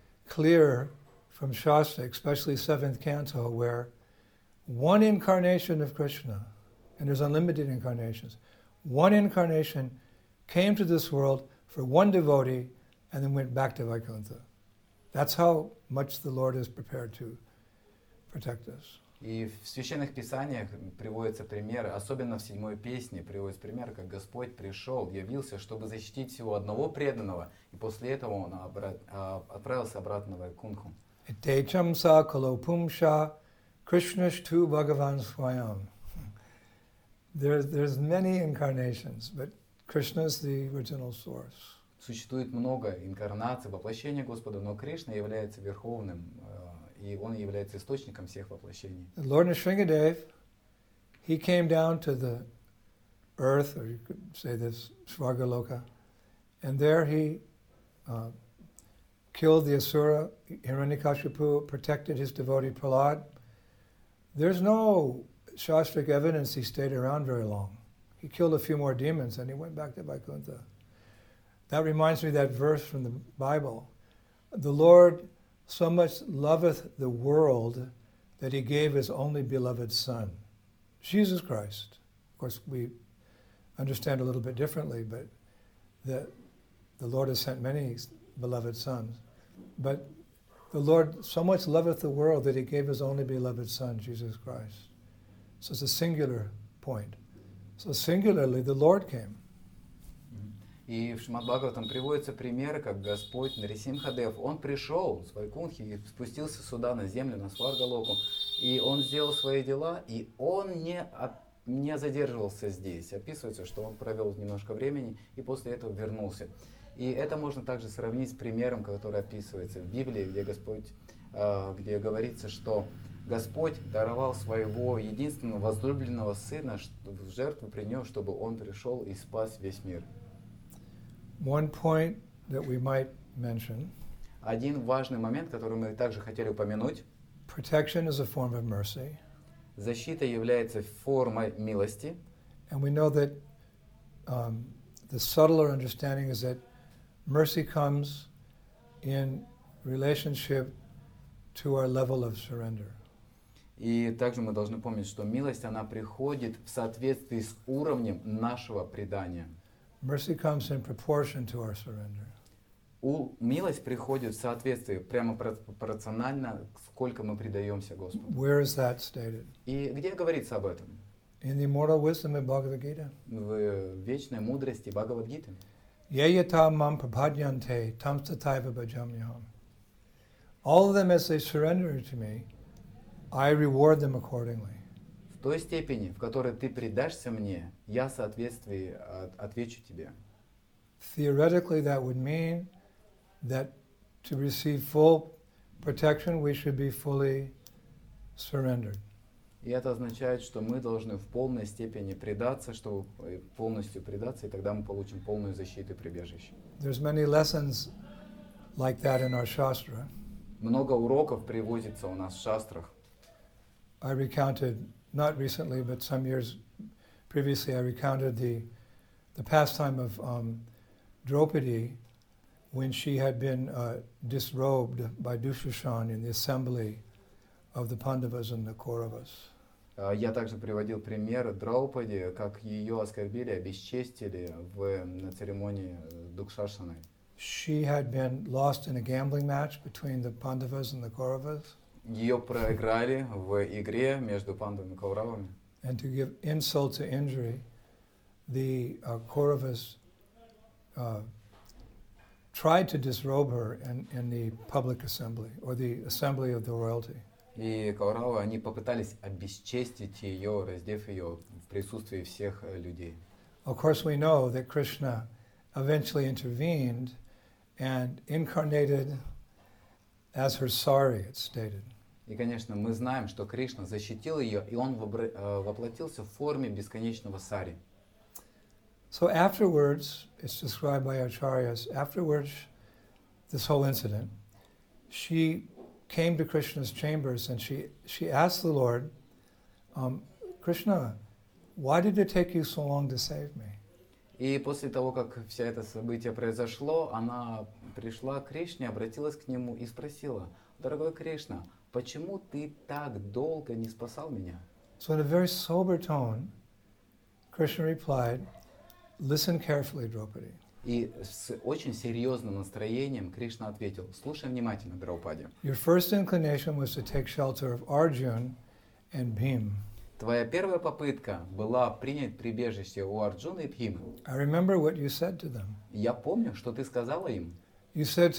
clear from Shastra, especially 7th canto, where one incarnation of Krishna, and there's unlimited incarnations, one incarnation came to this world for one devotee and then went back to Vaikuntha. That's how much the Lord is prepared to protect us. И в священных писаниях приводятся примеры, особенно в 7-й песне приводится пример, как Господь пришел, явился, чтобы защитить всего одного преданного, и после этого Он отправился обратно в Вайкунтху. Itecham sa kalopumsha Krishnashtu Bhagavan Swayam. There's many incarnations, but Krishna is the original source. Существует много инкарнаций, воплощения Господа, но Кришна является верховным, и Он является источником всех воплощений. Lord Nrsingadev, he came down to the earth, or you could say this, Svargaloka, and there he killed the Asura, Hiranyakashipu, protected his devotee Prahlad. There's no Shastric evidence he stayed around very long. He killed a few more demons and he went back to Vaikuntha. That reminds me of that verse from the Bible. The Lord so much loveth the world that he gave his only beloved Son, Jesus Christ. Of course, we understand a little bit differently, but the Lord has sent many beloved sons. But the Lord so much loveth the world that he gave his only beloved Son, Jesus Christ. So it's a singular point. So singularly, the Lord came. И в Шримад Бхагаватам приводятся примеры, как Господь Нарисимхадев, Он пришел с Вайкунтхи и спустился сюда на землю, на Сваргалоку, и Он сделал свои дела, и Он не задерживался здесь. Описывается, что Он провел немножко времени и после этого вернулся. И это можно также сравнить с примером, который описывается в Библии, где говорится, что Господь даровал своего единственного возлюбленного Сына в жертву принес, чтобы Он пришел и спас весь мир. One point that we might mention. Один важный момент, который мы также хотели упомянуть. Protection is a form of mercy. Защита является формой милости. And we know that the subtler understanding is that mercy comes in relationship to our level of surrender. И также мы должны помнить, что милость, она приходит в соответствии с уровнем нашего предания. Mercy comes in proportion to our surrender. Милость приходит в соответствии, прямо пропорционально, сколько мы предаемся Господу. Where is that stated? И где говорится об этом? in the immortal wisdom of Bhagavad Gita. В вечной мудрости Бхагавад-гиты. Yayata mam prapadyante tam tataiva bhajamyaham. All of them, as they surrender to me, I reward them accordingly. В той степени, в которой ты предашься мне, я в соответствии отвечу тебе. Theoretically, that would mean that to receive full protection, we should be fully surrendered. И это означает, что мы должны в полной степени предаться, чтобы полностью предаться, и тогда мы получим полную защиту и прибежище. There's many lessons like that in our Shastra. Много уроков приводится у нас в шастрах. I recounted, not recently, but some years previously, I recounted the pastime of Draupadi when she had been disrobed by Dushashan in the assembly of the Pandavas and the Kauravas. Я также приводил пример Драупади, как ее оскорбили, обесчестили на церемонии Дукшашаной. She had been lost in a gambling match between the Pandavas and the Kauravas. Ее проиграли в игре между пандавами и кауравами. And to give insult to injury, the Kauravas tried to disrobe her in the public assembly, or the assembly of the royalty. И кауравы, они попытались обесчестить ее, раздев ее в присутствии всех людей. Of course, we know that Krishna eventually intervened and incarnated as her sari, it's stated. И, конечно, мы знаем, что Кришна защитил ее, и он воплотился в форме бесконечного сари. So afterwards, it's described by Acharyas, afterwards, this whole incident, she came to Krishna's chambers and she asked the Lord, Krishna, why did it take you so long to save me? И после того, как все это событие произошло, она пришла к Кришне, обратилась к нему и спросила: «Дорогой Кришна, почему ты так долго не спасал меня?» So in a very sober tone, Krishna replied, listen carefully, Draupadi. И с очень серьезным настроением Кришна ответил: «Слушай внимательно, Драупади. Your first inclination was to take shelter of Arjun and Bhim. Твоя первая попытка была принять прибежище у Арджуны и Бхимы. I remember what you said to them. Я помню, что ты сказала им. You said,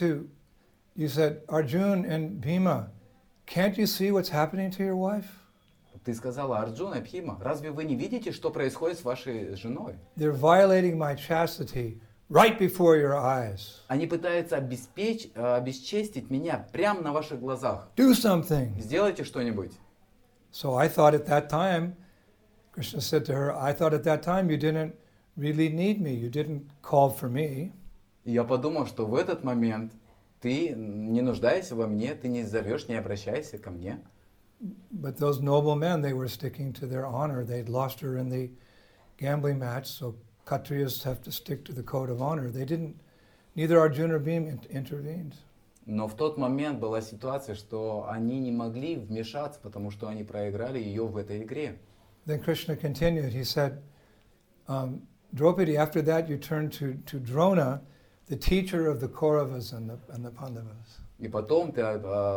Arjun and Bhima, can't you see what's happening to your wife? Ты сказала: Арджуна и Бхима, разве вы не видите, что происходит с вашей женой? They're violating my chastity right before your eyes. Они пытаются обесчестить меня прямо на ваших глазах. Do something. Сделайте что-нибудь. So I thought at that time, Krishna said to her, I thought at that time you didn't really need me. You didn't call for me. И я подумал, что в этот момент ты не нуждаешься во мне, ты не зовешь, не обращайся ко мне. But those noble men, they were sticking to their honor. They'd lost her in the gambling match, so Kshatriyas have to stick to the code of honor. They didn't, neither Arjuna or Bhima intervened. Но в тот момент была ситуация, что они не могли вмешаться, потому что они проиграли ее в этой игре. Then Krishna continued. He said, Draupadi, after that you turned to Drona, the teacher of the Kauravas and the Pandavas. И потом ты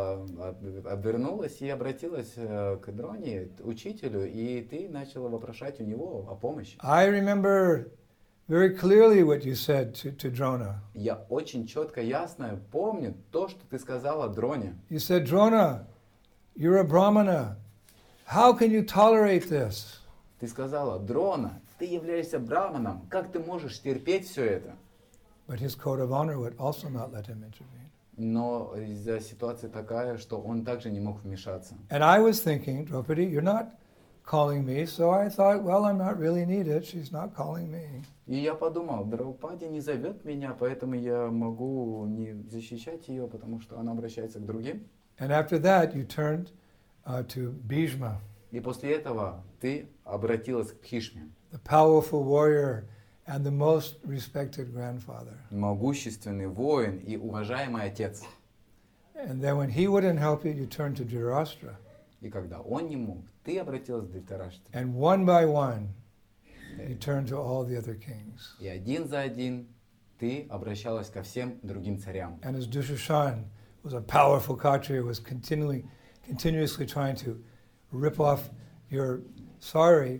обернулась и обратилась к Дроне, учителю, и ты начала вопрошать у него о помощи. I remember very clearly what you said to Drona. Я очень четко, ясно помню то, что ты сказала Дроне. You said, Drona, you're a Brahmana. How can you tolerate this? Ты сказала: Дрона, ты являешься браманом, как ты можешь терпеть все это? But his code of honor would also not let him intervene. Но из-за ситуации такая, что он также не мог вмешаться. And I was thinking, Draupadi, you're not calling me, so I thought, well, I'm not really needed. She's not calling me. И я подумал: Драупади не зовет меня, поэтому я могу не защищать ее, потому что она обращается к другим. And after that, you turned to Bhishma, И после этого ты обратилась к Бхишме, the powerful warrior and the most respected grandfather. могущественный воин и уважаемый отец. And then when he wouldn't help you, you turned to Dhritarashtra. И когда он не мог, ты обратилась к Дhrитараштру. And one by one, you turned to all the other kings. И один за один ты обращалась ко всем другим царям. And as Dushashan was a powerful Kshatriya, was continuously trying to rip off your sari,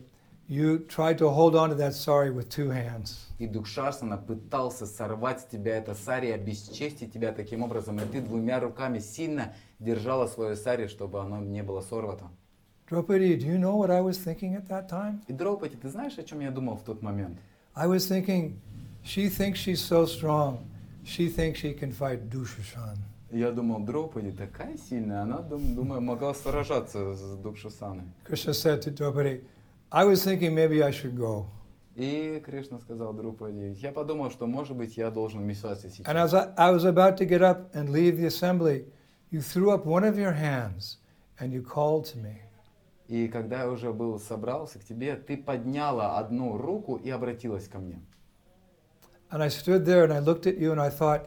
you tried to hold on to that sari with two hands. И Дукшасана пытался сорвать с тебя это сари, обесчестить тебя таким образом, и ты двумя руками сильно держала свое сари, чтобы оно не было сорвато. Draupadi, do you know what I was thinking at that time? И Драупади, ты знаешь, о чем я думал в тот момент? I was thinking, she thinks she's so strong. She thinks she can fight Dushashan. Я думал, Драупади такая сильная, она, думаю, могла сражаться с Дукшасаной. Krishna said to Draupadi, I was thinking maybe I should go. И Кришна сказал Друпади, я подумал, что, может быть, я должен вмешаться сейчас. And as I was about to get up and leave the assembly, you threw up one of your hands and you called to me. И когда я уже был собрался к тебе, ты подняла одну руку и обратилась ко мне. And I stood there and I looked at you and I thought,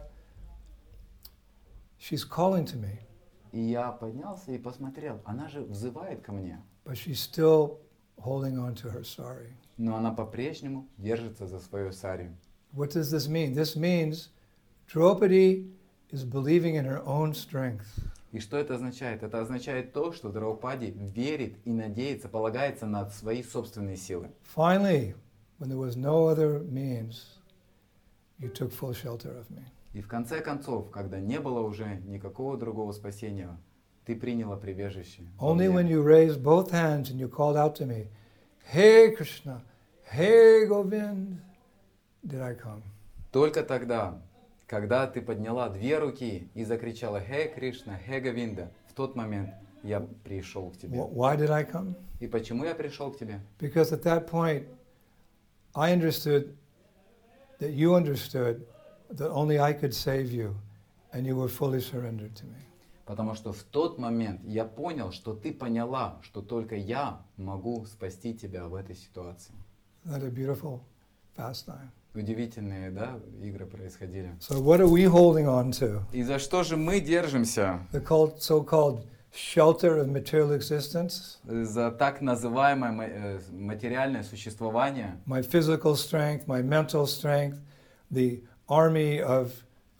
she's calling to me. И я поднялся и посмотрел, она же взывает ко мне. But she's still holding on to her sari. Но она по-прежнему держится за свою сарию. What does this mean? This means Draupadi is believing in her own strength. И что это означает? Это означает то, что Драупади верит и надеется, полагается на свои собственные силы. Finally, when there was no other means, you took full shelter of me. И в конце концов, когда не было уже никакого другого спасения, ты приняла прибежище. Only when you raised both hands and you called out to me, Hey Krishna, Hey Govind, did I come. Только тогда, когда ты подняла две руки и закричала «Хей Кришна, Хей Говинда», в тот момент я пришел к тебе. Why did I come? И почему я пришел к тебе? Because at that point, I understood that you understood that only I could save you, and you were fully surrendered to me. Потому что в тот момент я понял, что ты поняла, что только я могу спасти тебя в этой ситуации. Isn't that a beautiful pastime? Удивительные, да, игры происходили. So what are we holding on to? И за что же мы держимся? The so-called shelter of material existence? За так называемое материальное существование? My physical strength, my mental strength, the army of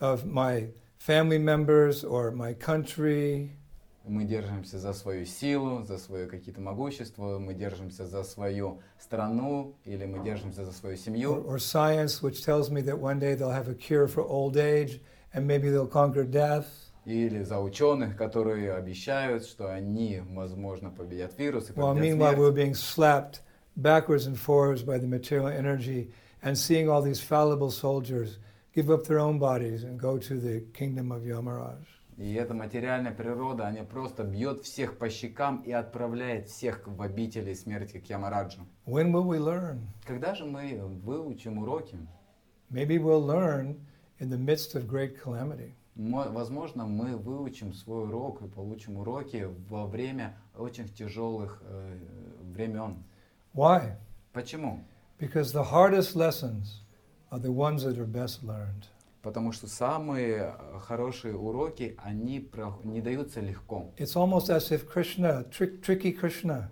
my family members or my country. Мы держимся за свою силу, за свое какие-то могущества, мы держимся за свою страну или мы держимся за свою семью. Or science, which tells me that one day they'll have a cure for old age and maybe they'll conquer death. Или за ученых, которые обещают, что они, возможно, победят вирус и While победят meanwhile we're смерть. being slapped backwards and forwards by the material energy and seeing all these fallible soldiers give up their own bodies and go to the kingdom of Yamaraj. И эта материальная природа, она просто бьет всех по щекам и отправляет всех в обители смерти к Ямараджу. When will we learn? Когда же мы выучим уроки? Maybe we'll learn in the midst of great calamity. Возможно, мы выучим свой урок и получим уроки во время очень тяжелых времен. Why? Почему? Because the hardest lessons are the ones that are best learned. Потому что самые хорошие уроки, они не даются легко. It's almost as if Krishna, tricky Krishna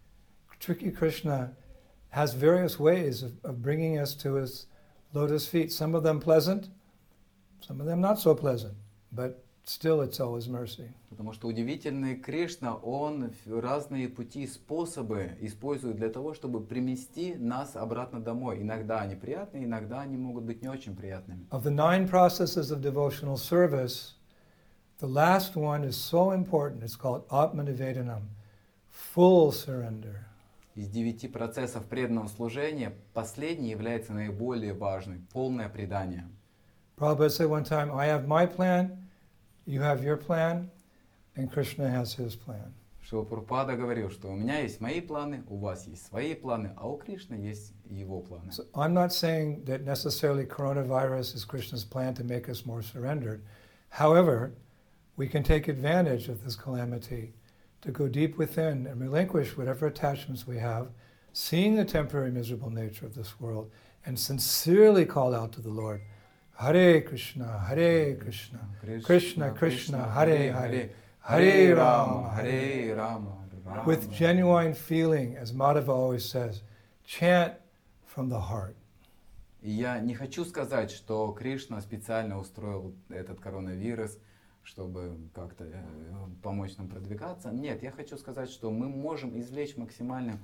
has various ways of bringing us to his lotus feet. Some of them pleasant, some of them not so pleasant, but still it's always mercy. Потому что удивительный Кришна, он разные пути и способы использует для того, чтобы примести нас обратно домой. Иногда они приятные, иногда они могут быть не очень приятными. Of the 9 processes of devotional service, the last one is so important. It's called Atmanivedanam, full surrender. Из 9 процессов преданного служения последний является наиболее важным, полное предание. Prabhupada said one time, I have my plan, you have your plan, and Krishna has his plan. Шрила Прабхупада говорил, что у меня есть мои планы, у вас есть свои планы, а у Кришны есть его планы. So I'm not saying that necessarily coronavirus is Krishna's plan to make us more surrendered. However, we can take advantage of this calamity to go deep within and relinquish whatever attachments we have, seeing the temporary miserable nature of this world, and sincerely call out to the Lord, Hare Krishna, Hare Krishna, Krishna Krishna, Hare Hare, Hare Rama, Hare Rama, Rama. With genuine feeling, as Madhava always says, chant from the heart. И я не хочу сказать, что Кришна специально устроил этот коронавирус, чтобы как-то помочь нам продвигаться. Нет, я хочу сказать, что мы можем извлечь максимальное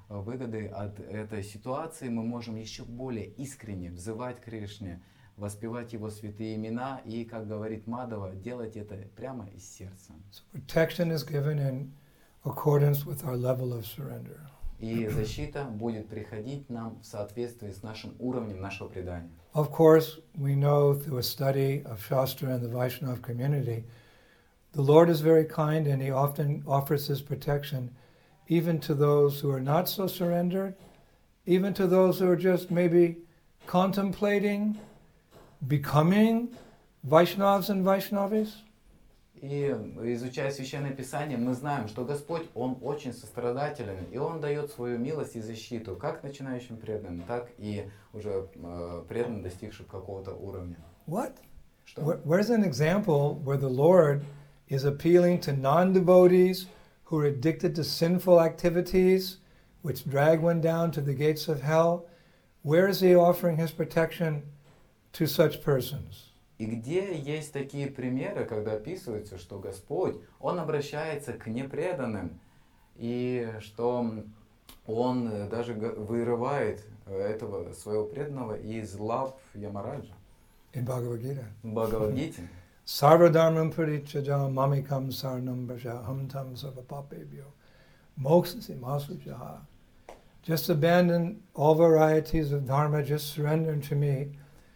выгоды от этой ситуации, мы можем еще более искренне взывать к Кришне, воспевать Его святые имена и, как говорит Мадхава, делать это прямо из сердца. So protection is given in accordance with our level of surrender. И защита будет приходить нам в соответствии с нашим уровнем нашего предания. Of course, we know through a study of Shastra and the Vaishnava community, the Lord is very kind and He often offers His protection even to those who are not so surrendered, even to those who are just maybe contemplating becoming Vaishnavas and Vaishnavis. И изучая Священное Писание, мы знаем, что Господь, Он очень сострадателен, и Он дает свою милость и защиту как начинающим преданным, так и уже преданным, достигшим какого-то уровня. What? Что? Where's an example where the Lord is appealing to non-devotees who are addicted to sinful activities which drag one down to the gates of hell? Where is He offering His protection to such persons? И где есть такие примеры, когда описывается, что Господь, Он обращается к непреданным, и что Он даже вырывает этого своего преданного из лап Ямараджа. In Bhagavad Gita. В Бхагавад-гите. Sarvadharmam parityajam mamikam sarnam brajaham tam sarvapapebhyo moksasi masujaha. Just abandon all varieties of dharma, just surrender to me.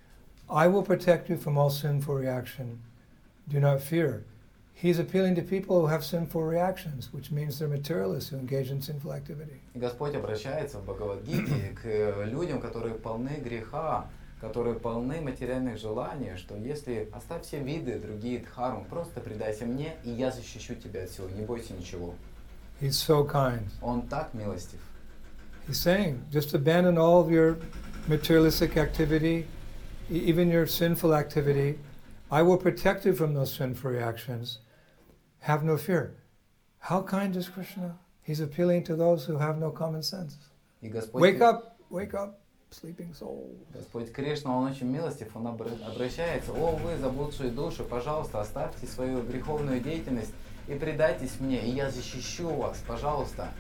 I will protect you from all sinful reaction. Do not fear. He's appealing to people who have sinful reactions, which means they're materialists who engage in sinful activity. И Господь обращается в Бхагавад-гите к людям, которые полны греха, которые полны материальных желаний, что если оставь все виды, другие дхармы, просто предайся мне, и я защищу тебя от всего, не бойся ничего. He's so kind. Он так милостив. He's saying, just abandon all of your materialistic activity, even your sinful activity. I will protect you from those sinful reactions. Have no fear. How kind is Krishna? He's appealing to those who have no common sense. И Господь, Wake up, sleeping soul. Господь Кришна, Он очень милостив, Он обращается: «О, вы, заблудшие души, пожалуйста, оставьте свою греховную деятельность и предайтесь мне, и я защищу вас, пожалуйста,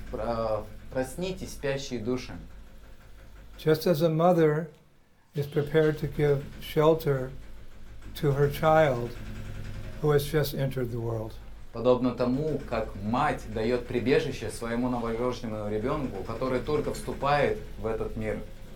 проснитесь, спящие души». Just as a mother is prepared to give shelter to her child who has just entered the world. Подобно тому, как мать дает прибежище своему новорожденному ребенку, который только вступает в этот мир.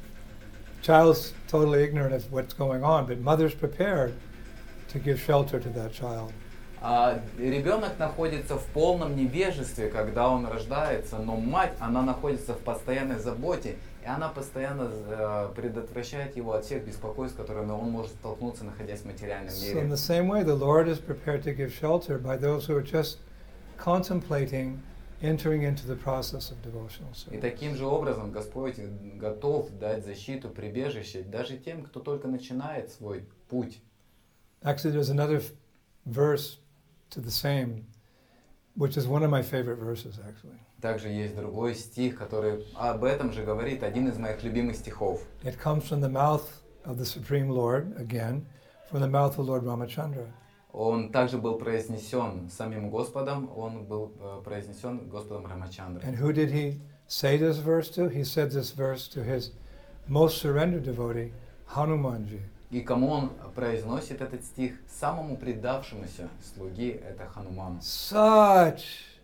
Child's totally ignorant of what's going on, but mother's prepared to give shelter to that child. А ребенок находится в полном невежестве, когда он рождается, но мать, она находится в постоянной заботе, и она постоянно предотвращает его от всех беспокойств, с которыми он может столкнуться, находясь в материальном So in мире. the same way, the Lord is prepared to give shelter by those who are just contemplating entering into the process of devotional И service. таким же образом Господь готов дать защиту, прибежище даже тем, кто только начинает свой путь. Actually, there's another verse to the same, which is one of my favorite verses, actually. Также есть другой стих, который об этом же говорит, один из моих любимых стихов. It comes from the mouth of the Supreme Lord, again, from the mouth of Lord Ramachandra. Он также был произнесен самим Господом, он был произнесен Господом Рамачандрой. And who did he say this verse to? He said this verse to his most surrendered devotee, Hanumanji. И кому он произносит этот стих? Самому предавшемуся слуге, это Хануману. Such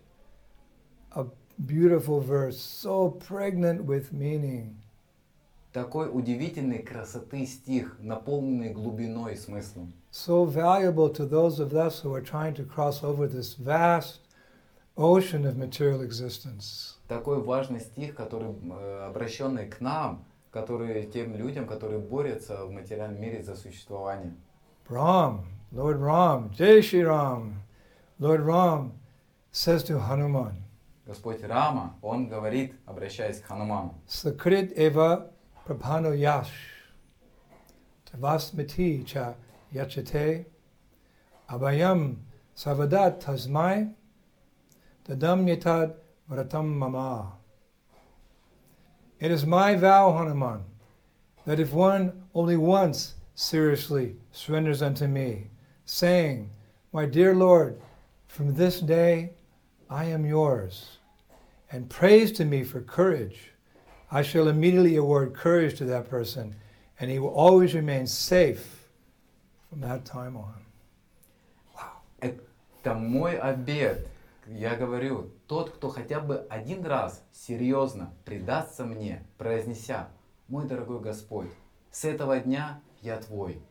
a beautiful verse, so pregnant with meaning. Такой удивительной красоты стих, наполненный глубиной и смыслом. So valuable to those of us who are trying to cross over this vast ocean of material existence. Такой важный стих, который обращенный к нам, который тем людям, которые борются в материальном мире за существование. Lord Ram, Jai Shri Ram, Lord Ram says to Hanuman, Господь Рама, он говорит, обращаясь к Хануману: Sakrit eva prapano yash, tavasmiti cha yachate, abhayam savadat tasmai, tadam yatad vratam mama. It is my vow, Hanuman, that if one only once seriously surrenders unto me, saying, My dear Lord, from this day I am yours, and prays to me for courage, I shall immediately award courage to that person, and he will always remain safe from that time on. Это мой обет. Я говорю, тот, кто хотя бы один раз серьезно предастся мне, произнеся: «Мой дорогой Господь, с этого дня я Твой»,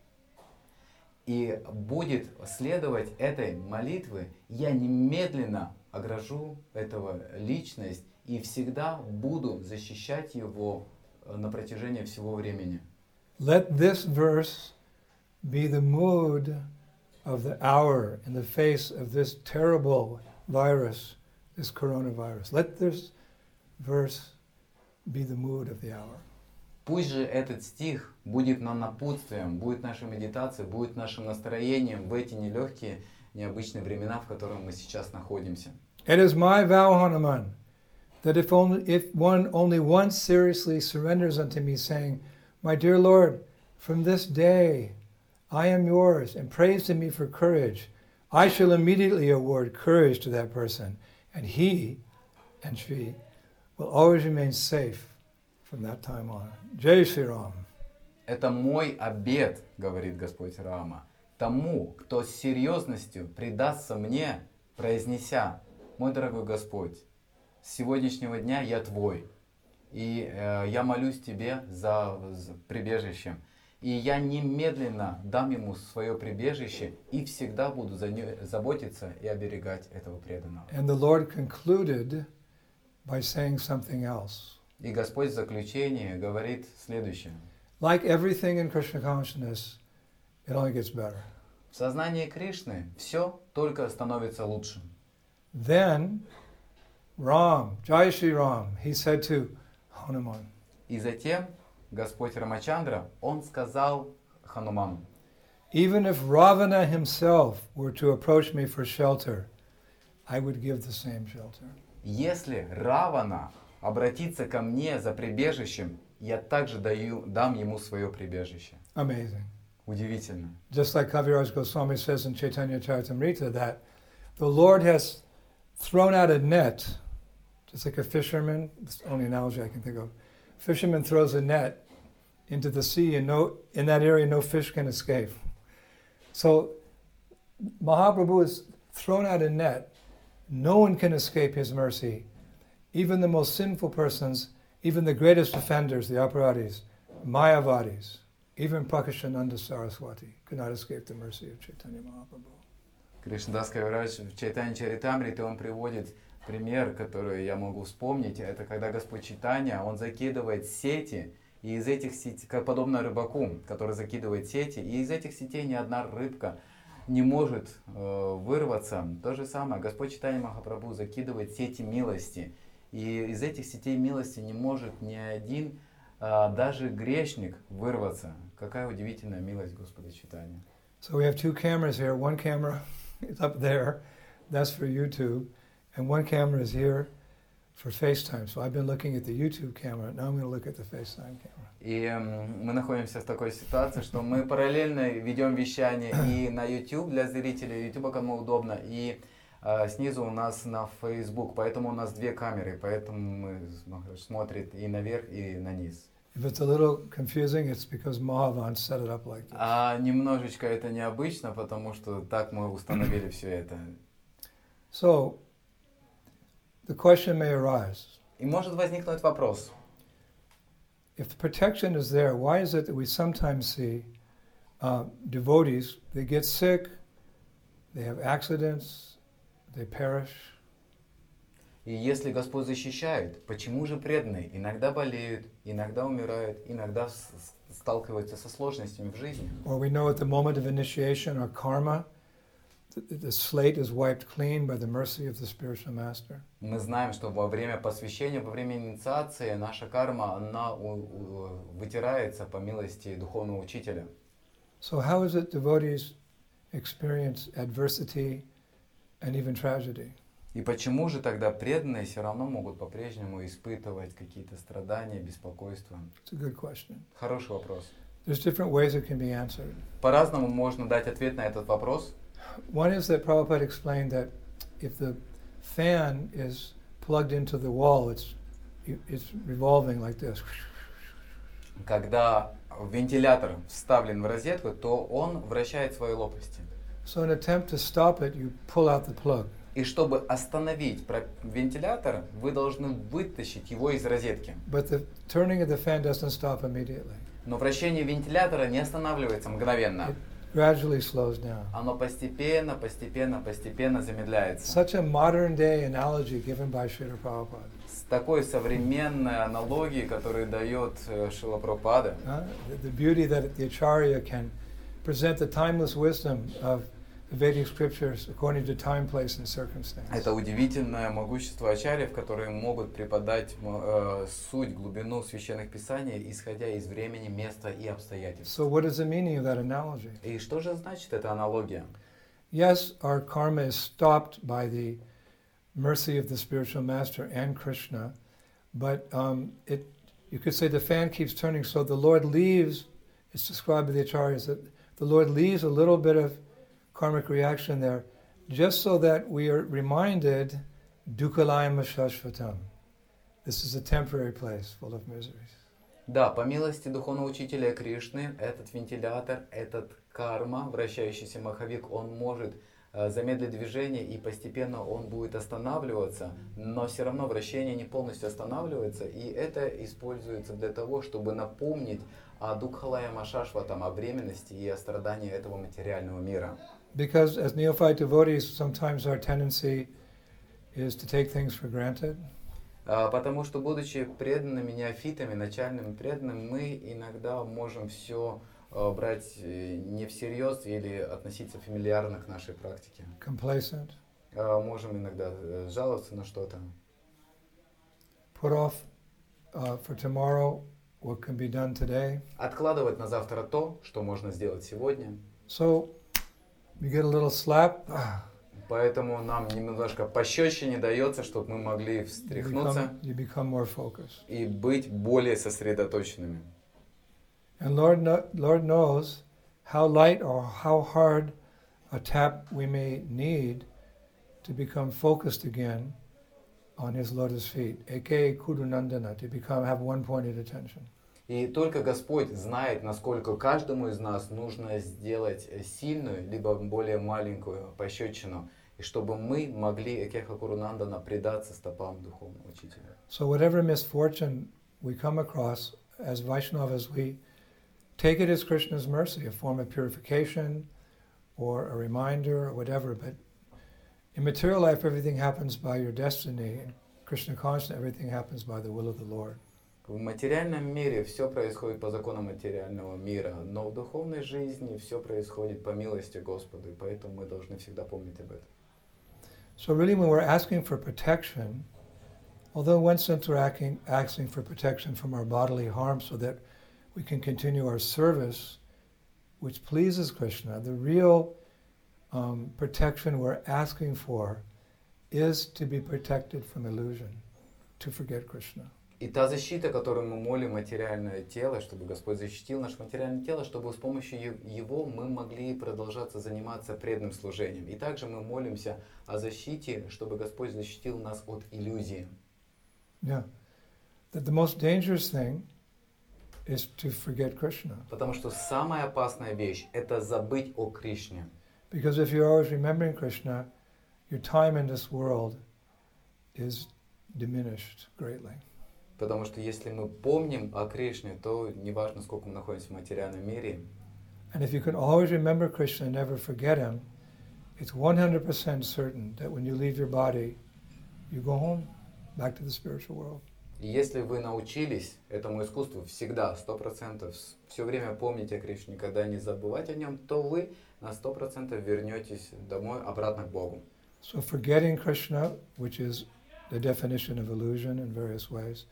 и будет следовать этой молитве, я немедленно огражу этого личность и всегда буду защищать его на протяжении всего времени. Let this verse be the mood of the hour in the face of this terrible virus, this coronavirus. Let this verse be the mood of the hour. Пусть же этот стих будет нам напутствием, будет нашей медитацией, будет нашим настроением в эти нелегкие, необычные времена, в которых мы сейчас находимся. It is my vow, Hanuman, that if one only once seriously surrenders unto me, saying, My dear Lord, from this day I am yours, and prays to me for courage, I shall immediately award courage to that person, and he and she will always remain safe from that time on. Jai Shri Ram. Это мой обет, говорит Господь Рама, тому, кто с серьезностью предастся мне, произнеся: «Мой дорогой Господь, с сегодняшнего дня я Твой, и я молюсь Тебе за прибежище, и я немедленно дам ему свое прибежище и всегда буду заботиться и оберегать этого преданного». And the Lord concluded by saying something else. И Господь в заключение говорит следующее. Like everything in Krishna consciousness, it only gets better. В сознании Кришны все только становится лучше. Then Ram, Jai Shri Ram, he said to Hanuman. И затем Господь Рамачандра, он сказал Хануману: Even if Ravana himself were to approach me for shelter, I would give the same shelter. если Равана обратится ко мне за прибежищем, я также дам ему свое прибежище. Amazing. Удивительно. Just like Kaviraj Goswami says in Chaitanya Charitamrita that the Lord has thrown out a net, just like a fisherman, it's the only analogy I can think of. Fisherman throws a net into the sea and in that area no fish can escape. So Mahaprabhu has thrown out a net. No one can escape his mercy. Even the most sinful persons, even the greatest offenders, the Aparadis, Mayavadis, even Prakashananda Saraswati could not escape the mercy of Chaitanya Mahaprabhu. Кришнадас Кавирадж в Чайтанья Чаритамрите он приводит пример, который я могу вспомнить. Это когда Господь Чайтанья, он закидывает сети, и из этих сетей, подобно рыбаку, который закидывает сети, и из этих сетей ни одна рыбка не может вырваться. То же самое, Господь Чайтанья Махапрабху закидывает сети милости, и из этих сетей милости не может ни один, даже грешник, вырваться. Какая удивительная милость Господа Чайтаньи. So we have two cameras here. One camera is up there, that's for YouTube, and one camera is here for FaceTime. So I've been looking at the YouTube camera, now I'm going to look at the FaceTime camera. И мы находимся в такой ситуации, что мы параллельно ведем вещание и на YouTube для зрителей, YouTube кому удобно, и снизу у нас на Facebook, поэтому у нас две камеры, поэтому мы смотрим и наверх, и на низ. If it's a little confusing, it's because Mahavan set it up like this. Немножечко это необычно, потому что так мы установили все это. So, the question may arise. И может возникнуть вопрос. If the protection is there, why is it that we sometimes see devotees, they get sick, they have accidents, they perish? И если Господь защищает, почему же преданные иногда болеют, иногда умирают, иногда сталкиваются со сложностями в жизни? Or we know at the moment of initiation or karma, the slate is wiped clean by the mercy of the spiritual master. Мы знаем, что во время посвящения, во время инициации наша карма, она вытирается по милости духовного учителя. So how is it devotees experience adversity and even tragedy? И почему же тогда преданные все равно могут по-прежнему испытывать какие-то страдания, беспокойства? It's a good question. Хороший вопрос. There's different ways it can be answered. По-разному можно дать ответ на этот вопрос. One is that Prabhupada explained that if the fan is plugged into the wall, it's revolving like this. Когда вентилятор вставлен в розетку, то он вращает свои лопасти. So in an attempt to stop it, you pull out the plug. И чтобы остановить вентилятор, вы должны вытащить его из розетки. But the turning of the fan doesn't stop immediately. Но вращение вентилятора не останавливается мгновенно. It gradually slows down. Оно постепенно замедляется. Such a modern day analogy given by Srila Prabhupada. С такой современной аналогией, которую дает Шрила Прабхупада. The beauty that the Acharya can present the timeless wisdom of the Vedic scriptures according to time, place, and circumstance. Это удивительное могущество ачарьев, которые могут преподать суть, глубину священных писаний, исходя из времени, места и обстоятельств. So what is the meaning of that analogy? И что же значит эта аналогия? Yes, our karma is stopped by the mercy of the spiritual master and Krishna, but you could say the fan keeps turning, so the Lord leaves, it's described by the acharyas, that the Lord leaves a little bit of karmic reaction there, just so that we are reminded, Dukhalayam Shashvatam. This is a temporary place full of miseries. Да, по милости духовного учителя Кришны, этот вентилятор, этот карма, вращающийся маховик, он может замедлить движение, и постепенно он будет останавливаться, но все равно вращение не полностью останавливается, и это используется для того, чтобы напомнить о Дукхалая Машашватам, о временности и о страдании этого материального мира. Because as neophyte devotees, sometimes our tendency is to take things for granted. Потому что, будучи преданными неофитами, начальными преданными, мы иногда можем все брать не всерьез или относиться фамильярно к нашей практике. Complacent. Можем иногда жаловаться на что-то. Put off for tomorrow what can be done today. Откладывать на завтра то, что можно сделать сегодня. So you get a little slap. Поэтому нам немножко пощечине дается, чтобы мы могли встряхнуться you become more focused. И быть более сосредоточенными. And Lord knows how light or how hard a tap we may need to become focused again on His lotus feet, aka Kudunandana, to have one-pointed attention. И только Господь знает, насколько каждому из нас нужно сделать сильную, либо более маленькую пощечину, и чтобы мы могли Экеха Курунандана предаться стопам духовного учителя. So whatever misfortune we come across as Vaishnavas, we take it as Krishna's mercy, a form of purification or a reminder or whatever. But in material life, everything happens by your destiny. In Krishna consciousness, everything happens by the will of the Lord. В материальном мире все происходит по законам материального мира, но в духовной жизни все происходит по милости Господа, и поэтому мы должны всегда помнить об этом. So really, when we're asking for protection, although in one sense we're asking for protection from our bodily harm so that we can continue our service, which pleases Krishna, the real protection we're asking for is to be protected from illusion, to forget Krishna. И та защита, которую мы молим материальное тело, чтобы Господь защитил наше материальное тело, чтобы с помощью Его мы могли продолжаться заниматься преданным служением. И также мы молимся о защите, чтобы Господь защитил нас от иллюзии. Yeah. That the most dangerous thing is to forget Krishna. Потому что самая опасная вещь – это забыть о Кришне. Because if you're always remembering Krishna, your time in this world is diminished greatly. Потому что если мы помним о Кришне, то неважно, сколько мы находимся в материальном мире. And if you can always remember Krishna and never forget Him, it's 100% certain that when you leave your body, you go home, back to the spiritual world. И если вы научились этому искусству всегда, 100%, все время помнить о Кришне, никогда не забывать о Нем, то вы на 100% вернетесь домой, обратно к Богу. So forgetting Krishna, which is the definition of illusion in various ways,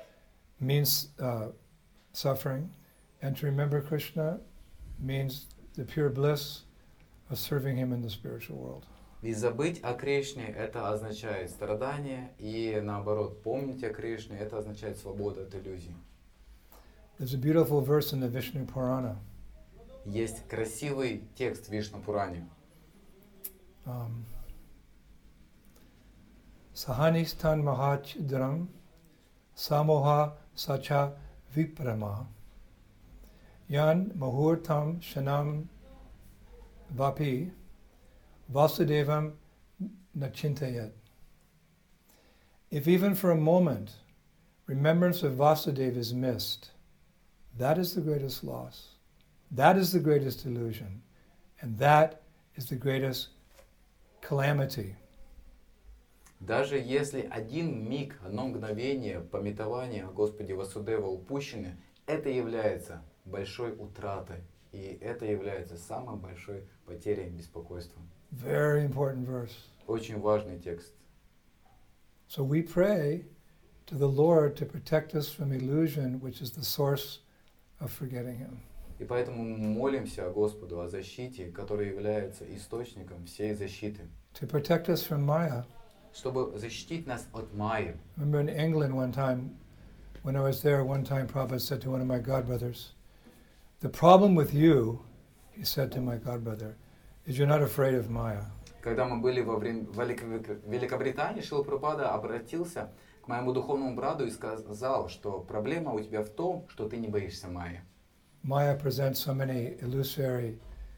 means suffering, and to remember Krishna means the pure bliss of serving Him in the spiritual world. И забыть о Кришне – это означает страдание, и наоборот, помнить о Кришне – это означает свободу от иллюзий. There's a beautiful verse in the Vishnu Purana. Есть красивый текст в Вишну Пуране. Sahanistan mahachidram samoha sacha viprama yan mahurtam shanam vapi vasudevam nachintayat. If even for a moment remembrance of Vasudeva is missed, that is the greatest loss. That is the greatest illusion. And that is the greatest calamity. Даже если один миг, одно мгновение памятования о Господе Васудева упущены, это является большой утратой. И это является самой большой потерей беспокойства. Very important verse. Очень важный текст. So we pray to the Lord to protect us from illusion, which is the source of forgetting Him. И поэтому мы молимся Господу о защите, которая является источником всей защиты. To protect us from Maya. Чтобы защитить нас от Майи. Remember in England one time, when I was there, one time Prabhupada said to one of my godbrothers, the problem with you, he said to my godbrother, is you're not afraid of Maya. Когда мы были в Великобритании, Шрила Прабхупада обратился к моему духовному брату и сказал, что проблема у тебя в том, что ты не боишься Майи. Maya presents so many illusory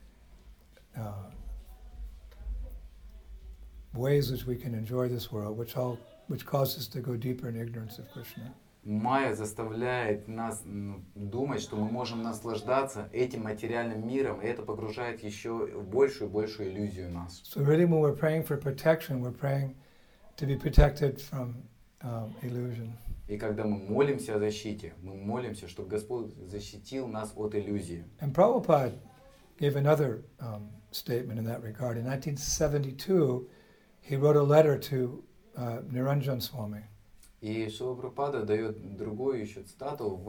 ways which we can enjoy this world, which cause us to go deeper in ignorance of Krishna. Майя заставляет нас думать, что мы можем наслаждаться этим материальным миром, и это погружает еще в большую и большую иллюзию нас. So really, when we're praying for protection, we're praying to be protected from illusion. И когда мы молимся о защите, мы молимся, чтобы Господь защитил нас от иллюзии. And Prabhupada gave another statement in that regard. In 1972, he wrote a letter to Niranjan Swami. И Шрила Прабхупада дает другую еще цитату. В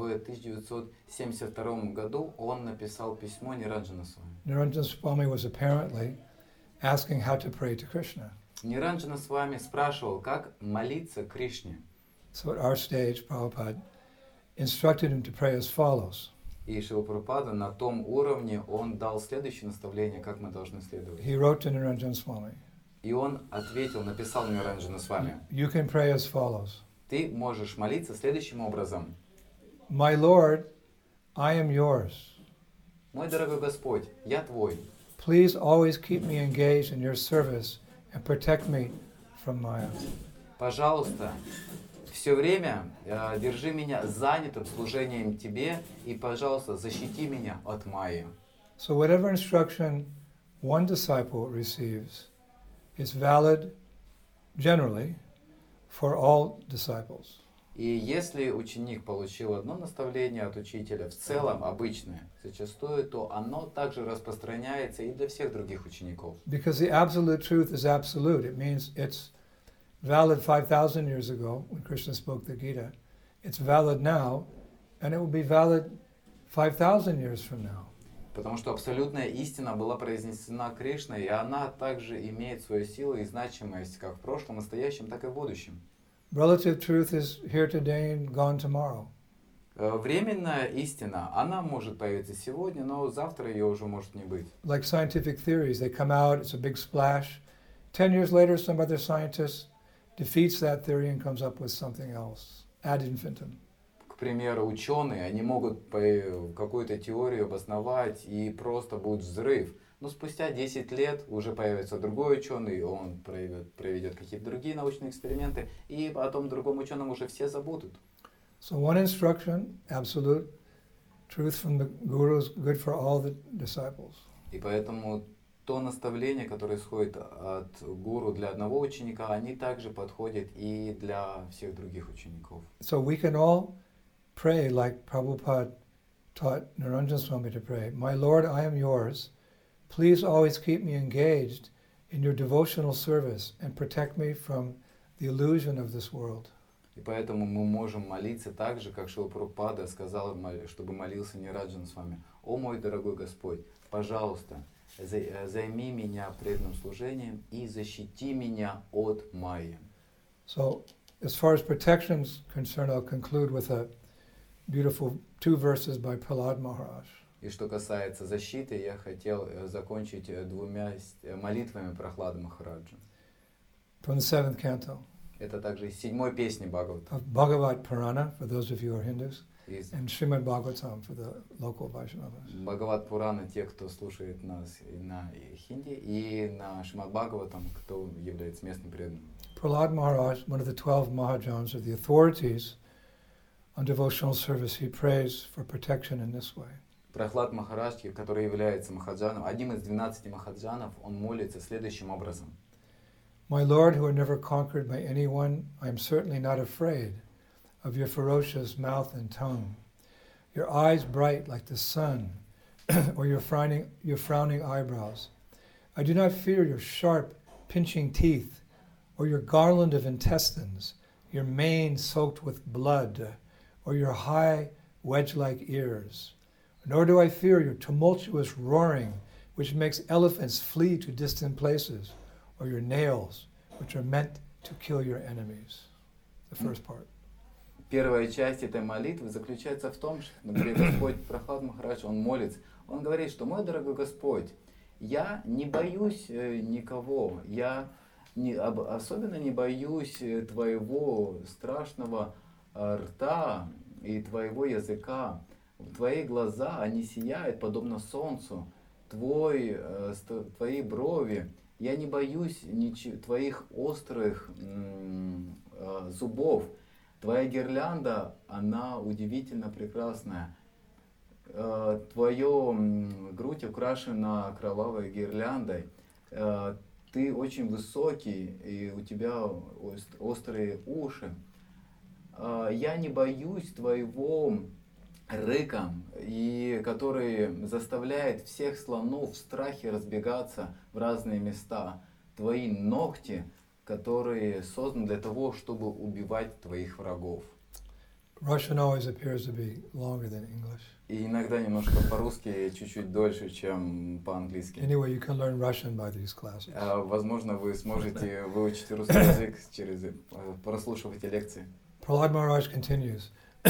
1972 году он написал письмо Ниранджана Свами. Niranjan Swami was apparently asking how to pray to Krishna. Ниранджана Свами спрашивал, как молиться Кришне. So at our stage, Prabhupada instructed him to pray as follows. И Шрила Прабхупада на том уровне он дал следующее наставление, как мы должны следовать. He wrote to Niranjan Swami. И он ответил, написал Ниранджана Свами. You can pray as follows. Ты можешь молиться следующим образом. My Lord, I am yours. Мой дорогой Господь, я Твой. Please always keep me engaged in your service and protect me from Maya. Пожалуйста, все время держи меня занятым служением Тебе и, пожалуйста, защити меня от Майи. So whatever instruction one disciple receives is valid generally for all disciples. И если ученик получил одно наставление от учителя, в целом обычное, зачастую, то оно также распространяется и для всех других учеников. Because the absolute truth is absolute. It means it's valid 5,000 years ago when Krishna spoke the Gita. It's valid now, and it will be valid 5,000 years from now. Потому что абсолютная истина была произнесена Кришной, и она также имеет свою силу и значимость как в прошлом, настоящем, так и в будущем. Relative truth is here today and gone tomorrow. Временная истина, она может появиться сегодня, но завтра ее уже может не быть. Like scientific theories, they come out, it's a big splash. 10 years later, some other scientist defeats that theory and comes up with something else, ad infinitum. К примеру, ученые, они могут какую-то теорию обосновать, и просто будет взрыв. Но спустя 10 лет уже появится другой ученый, он проведет какие-то другие научные эксперименты, и о том другом ученом уже все забудут. So one instruction, absolute truth from the Guru, is good for all the disciples. И поэтому то наставление, которое исходит от гуру для одного ученика, они также подходят и для всех других учеников. So we can all pray like Prabhupada taught Niranjan Swami to pray. My Lord, I am yours. Please always keep me engaged in your devotional service and protect me from the illusion of this world. И поэтому мы можем молиться так же, как Шрила Прабхупада сказал, чтобы молился Ниранджан с вами. О мой дорогой Господь, пожалуйста, займи меня преданным служением и защити меня от Майи. So, as far as protection is concerned, I'll conclude with a beautiful 2 verses by Prahlad Maharaj. И что касается защиты, я хотел закончить 2 молитвами Прахлада Махараджа. From the 7th canto. Это также из 7-й песни Бхагавата. of Bhagavat Purana, for those of you who are Hindus, Из and Srimad Bhagavatam for the local Vaishnavas. Бхагават Пурана, те, кто слушает нас и на хинди, и на Шримад Бхагаватам, кто является местным преданным. Prahlad Maharaj, one of the 12 Mahajans of the authorities on devotional service, he prays for protection in this way. Прохлад Махарадж, который является Махаджаном, одним из 12 Махаджанов, он молится следующим образом. My Lord, who are never conquered by anyone, I am certainly not afraid of your ferocious mouth and tongue, your eyes bright like the sun, or your frowning eyebrows. I do not fear your sharp, pinching teeth, or your garland of intestines, your mane soaked with blood, or your high, wedge-like ears. Nor do I fear your tumultuous roaring, which makes elephants flee to distant places, or your nails, which are meant to kill your enemies. The first part. Первая часть этой молитвы заключается в том, что, например, Господь Прохлад Махарадж, он молится, он говорит, что мой дорогой Господь, я не боюсь никого, я особенно не боюсь твоего страшного рта и твоего языка. Твои глаза, они сияют подобно солнцу, твои брови. Я не боюсь твоих острых зубов. Твоя гирлянда, она удивительно прекрасная. Твоя грудь украшена кровавой гирляндой. Ты очень высокий, и у тебя острые уши. Я не боюсь твоего рыка, который заставляет всех слонов в страхе разбегаться в разные места. Твои ногти, которые созданы для того, чтобы убивать твоих врагов. Russian always appears to be longer than English. И иногда немножко по-русски чуть-чуть дольше, чем по-английски. Anyway, you can learn Russian by these classes. Возможно, вы сможете выучить русский язык прослушав эти лекции. Prahlad Maharaj continues.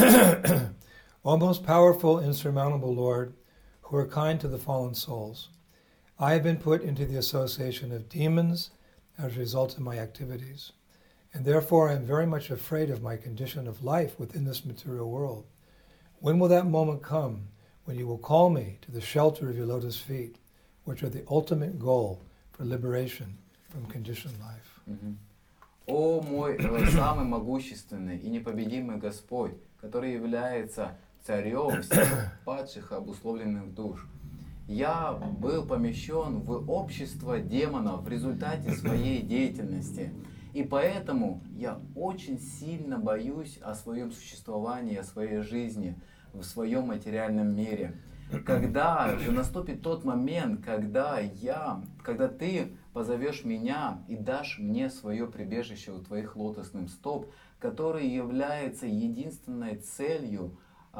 O most powerful, insurmountable Lord, who are kind to the fallen souls, I have been put into the association of demons as a result of my activities, and therefore I am very much afraid of my condition of life within this material world. When will that moment come when you will call me to the shelter of your lotus feet, which are the ultimate goal for liberation from conditioned life? О мой самый могущественный и непобедимый Господь, который является царем всех падших и обусловленных душ. Я был помещен в общество демонов в результате своей деятельности. И поэтому я очень сильно боюсь о своем существовании, о своей жизни в своем материальном мире. Когда же наступит тот момент, когда ты позовешь меня и дашь мне свое прибежище у твоих лотосных стоп, который является единственной целью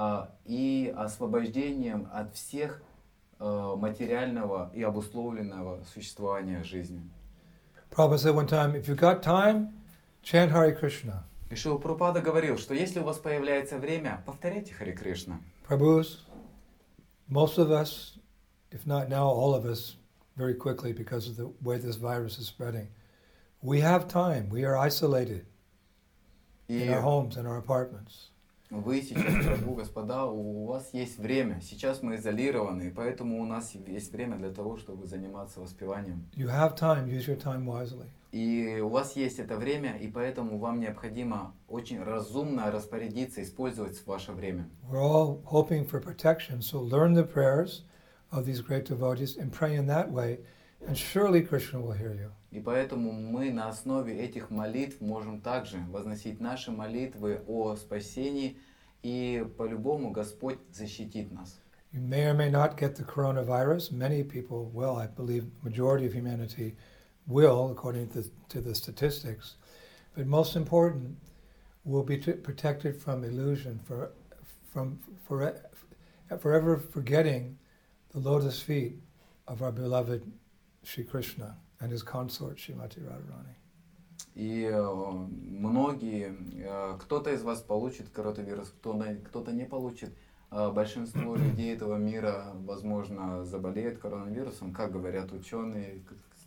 и освобождением от всех материального и обусловленного существования жизни. Prabhupada said one time, if you've got time, chant Hare Krishna. И Шрила Прабхупада говорил, что если у вас появляется время, повторяйте Харе Кришна. Prabhus, most of us, if not now all of us, very quickly because of the way this virus is spreading, we have time. We are isolated in our homes, in our apartments. Вы сейчас, Прабху, господа, у вас есть время. Сейчас мы изолированы, и поэтому у нас есть время для того, чтобы заниматься воспеванием. You have time. Use your time wisely. И у вас есть это время, и поэтому вам необходимо очень разумно распорядиться, использовать ваше время. We're all hoping for protection, so learn the prayers of these great devotees and pray in that way, and surely Krishna will hear you. И поэтому мы на основе этих молитв можем также возносить наши молитвы о спасении, и по-любому Господь защитит нас. You may or may not get the coronavirus. Many people will. I believe majority of humanity will, according to the statistics. But most important, will be protected from illusion, from forever forgetting the lotus feet of our beloved Shri Krishna and his consort Srimati Radharani. И многие, кто-то из вас получит коронавирус, кто-то не получит. Большинство людей этого мира, возможно, заболеют коронавирусом, как говорят ученые,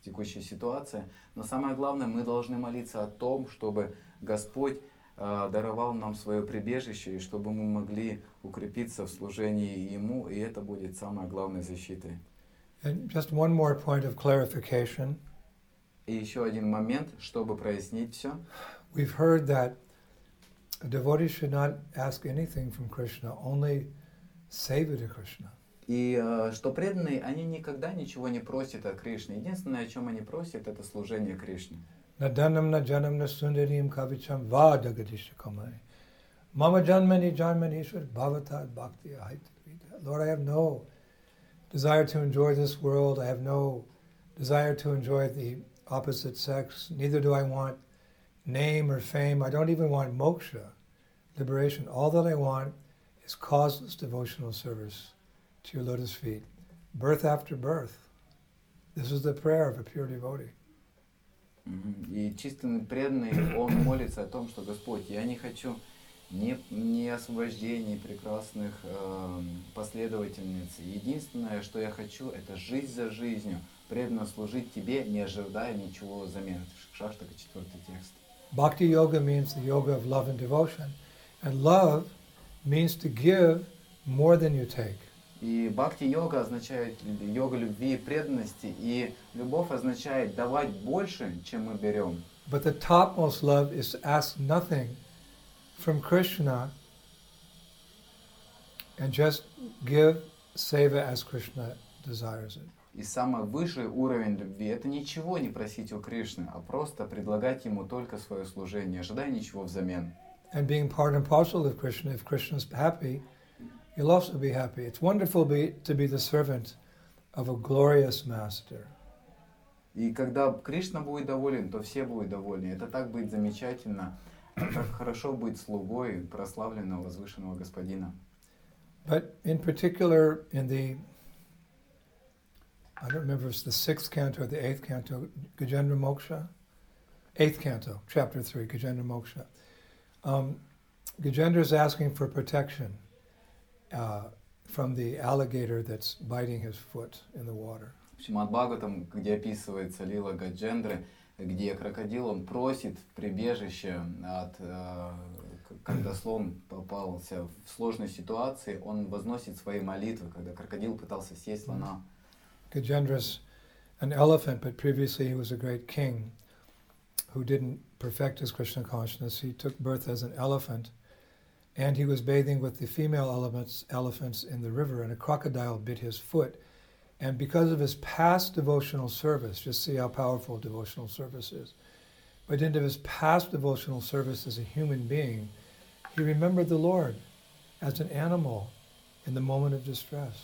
текущей ситуации. Но самое главное, мы должны молиться о том, чтобы Господь даровал нам свое прибежище, и чтобы мы могли укрепиться в служении Ему, и это будет самой главной защитой. And just one more point of clarification. И еще один момент, чтобы прояснить все. We've heard that a devotee should not ask anything from Krishna, only seva to Krishna. И что преданные, они никогда ничего не просят от Кришны. Единственное, о чем они просят, это служение Кришне. Na dhanam na janam na sundarim kavicham va dagadisha kamai. Mama janmani janmanishwar bhavatad bhakti ahitavida. Lord, I have no desire to enjoy this world. I have no desire to enjoy the opposite sex. Neither do I want name or fame. I don't even want moksha, liberation. All that I want is causeless devotional service to your lotus feet, birth after birth. This is the prayer of a pure devotee. И чистый преданный, он молится о том, что Господь, я не хочу ни освобождения прекрасных последовательниц. Единственное, что я хочу, это жизнь за жизнью, преданно служить Тебе, не ожидая ничего взамен. Шаштака, 4-й текст. Bhakti yoga means the yoga of love and devotion. And love means to give more than you take. И бхакти-йога означает йога любви и преданности, и любовь означает давать больше, чем мы берем. But the topmost love is to ask nothing from Krishna and just give seva as Krishna desires it. И самый высший уровень любви — это ничего не просить у Кришны, а просто предлагать Ему только свое служение, не ожидая ничего взамен. And being part and parcel of Krishna, if Krishna's happy, you'll also be happy. It's wonderful to be the servant of a glorious master. И когда Кришна будет доволен, то все будут довольны. Это так будет замечательно, как хорошо быть слугой прославленного, возвышенного Господина. But in particular, in the, I don't remember if it's the 6th canto or the 8th canto, Gajendra Moksha, 8th canto, chapter 3, Gajendra Moksha. Gajendra is asking for protection from the alligator that's biting his foot in the water. В Шримад Бхагаватам, где описывается лила Гаджендры, где крокодил, он просит прибежище от, когда слон попался в сложной ситуации, он возносит свои молитвы, когда крокодил пытался съесть слона. Gajendra's an elephant, but previously he was a great king who didn't perfect his Krishna consciousness. He took birth as an elephant, and he was bathing with the female elephants in the river, and a crocodile bit his foot. And because of his past devotional service, just see how powerful devotional service is, but into his past devotional service as a human being, he remembered the Lord as an animal in the moment of distress.